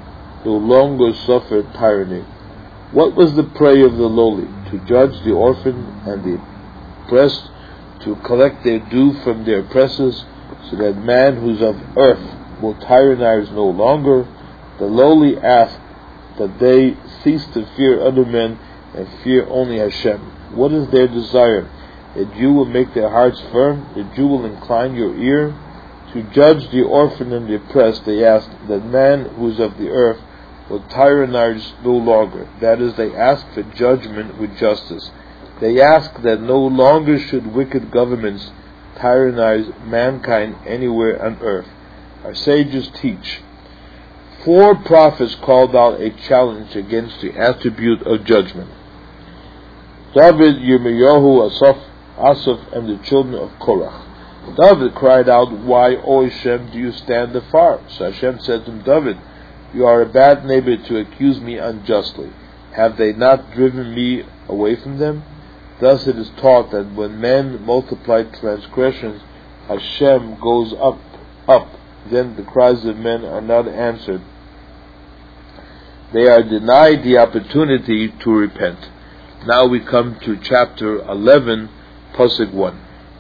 suffer tyranny. What was the prayer of the lowly? To judge the orphan and the oppressed, to collect their due from their oppressors, so that man who is of earth will tyrannize no longer. The lowly ask that they cease to fear other men and fear only Hashem. What is their desire? That you will make their hearts firm, that you will incline your ear. To judge the orphan and the oppressed, they ask that man who is of the earth will tyrannize no longer. That is, they ask for judgment with justice. They ask that no longer should wicked governments tyrannize mankind anywhere on earth. Our sages teach, 4 prophets called out a challenge against the attribute of judgment. David, Yirmiyahu, Asaph, and the children of Korach. David cried out, "Why, O Hashem, do you stand afar?" So Hashem said to him, "David, you are a bad neighbor to accuse me unjustly. Have they not driven me away from them?" Thus it is taught that when men multiply transgressions, Hashem goes up. Then the cries of men are not answered. They are denied the opportunity to repent. Now we come to chapter 11, Pasuk 1.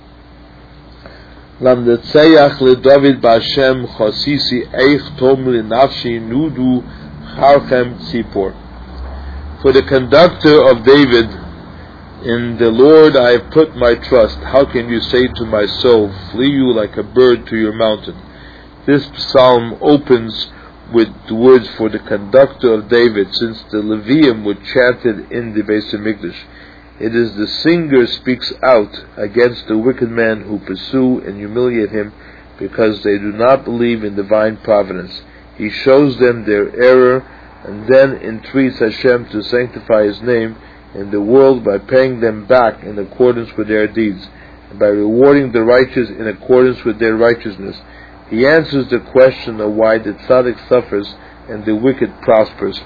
Lamnetzeach leDavid b'Hashem chasisi eich tom linafshi nudu charchem tzipor. For the conductor of David, in the Lord I have put my trust. How can you say to my soul, flee you like a bird to your mountain? This psalm opens with the words for the conductor of David, since the Levium were chanted in the Beis HaMikdash. It is the singer speaks out against the wicked men who pursue and humiliate him because they do not believe in divine providence. He shows them their error and then entreats Hashem to sanctify His name in the world by paying them back in accordance with their deeds, and by rewarding the righteous in accordance with their righteousness. He answers the question of why the tzaddik suffers and the wicked prospers.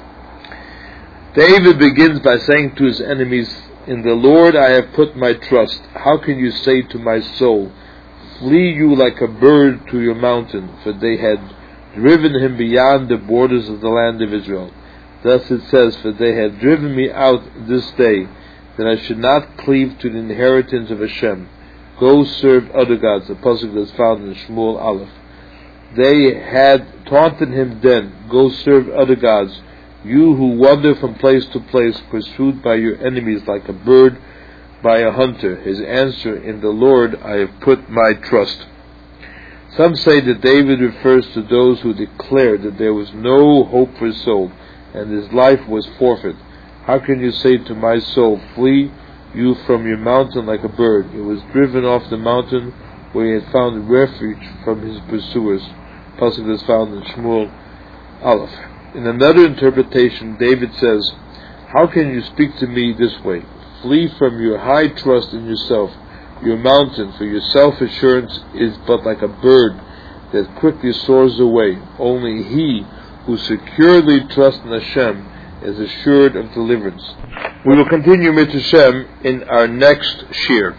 David begins by saying to his enemies, "In the Lord I have put my trust. How can you say to my soul, flee you like a bird to your mountain?" For they had driven him beyond the borders of the land of Israel. Thus it says, "For they have driven me out this day, that I should not cleave to the inheritance of Hashem. Go serve other gods." The pasuk is found in Shmuel Aleph. They had taunted him then, "Go serve other gods. You who wander from place to place, pursued by your enemies like a bird by a hunter." His answer, "In the Lord I have put my trust." Some say that David refers to those who declared that there was no hope for his soul, and his life was forfeit. How can you say to my soul, flee you from your mountain like a bird? It was driven off the mountain where he had found refuge from his pursuers. Pasuk is found in Shmuel Aleph. In another interpretation, David says, "How can you speak to me this way? Flee from your high trust in yourself, your mountain, for your self-assurance is but like a bird that quickly soars away. Only he who securely trusts in Hashem is assured of deliverance." We will continue with Hashem in our next shir.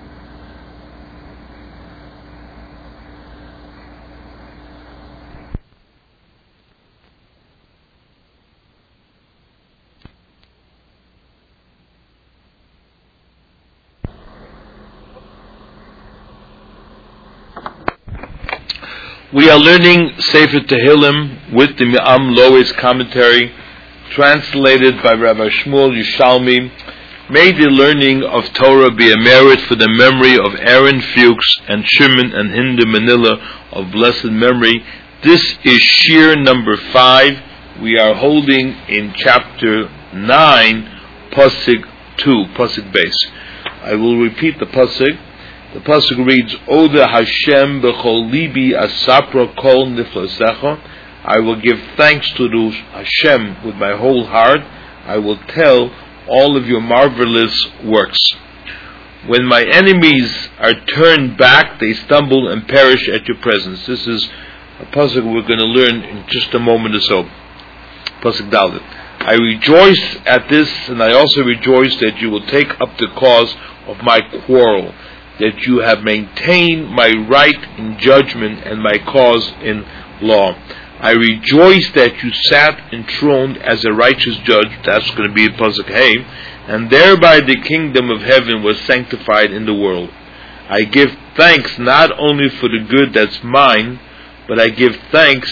We are learning Sefer Tehillim with the Me'am Lois commentary, translated by Rabbi Shmuel Yushalmi. May the learning of Torah be a merit for the memory of Aaron Fuchs and Shimon and Hinder Manila of blessed memory. This is shir number 5. We are holding in chapter 9, Pasuk 2, Pasuk base. I will repeat the Pasuk. The pasuk reads, "Oda Hashem b'chol libi asapra kol niflasecha." I will give thanks to Hashem with my whole heart. I will tell all of your marvelous works. When my enemies are turned back, they stumble and perish at your presence. This is a pasuk we're going to learn in just a moment or so. Pasuk Dalet. I rejoice at this, and I also rejoice that you will take up the cause of my quarrel, that you have maintained my right in judgment and my cause in law. I rejoice that you sat enthroned as a righteous judge. That's going to be Pasuk Hey, and thereby the kingdom of heaven was sanctified in the world. I give thanks not only for the good that's mine, but I give thanks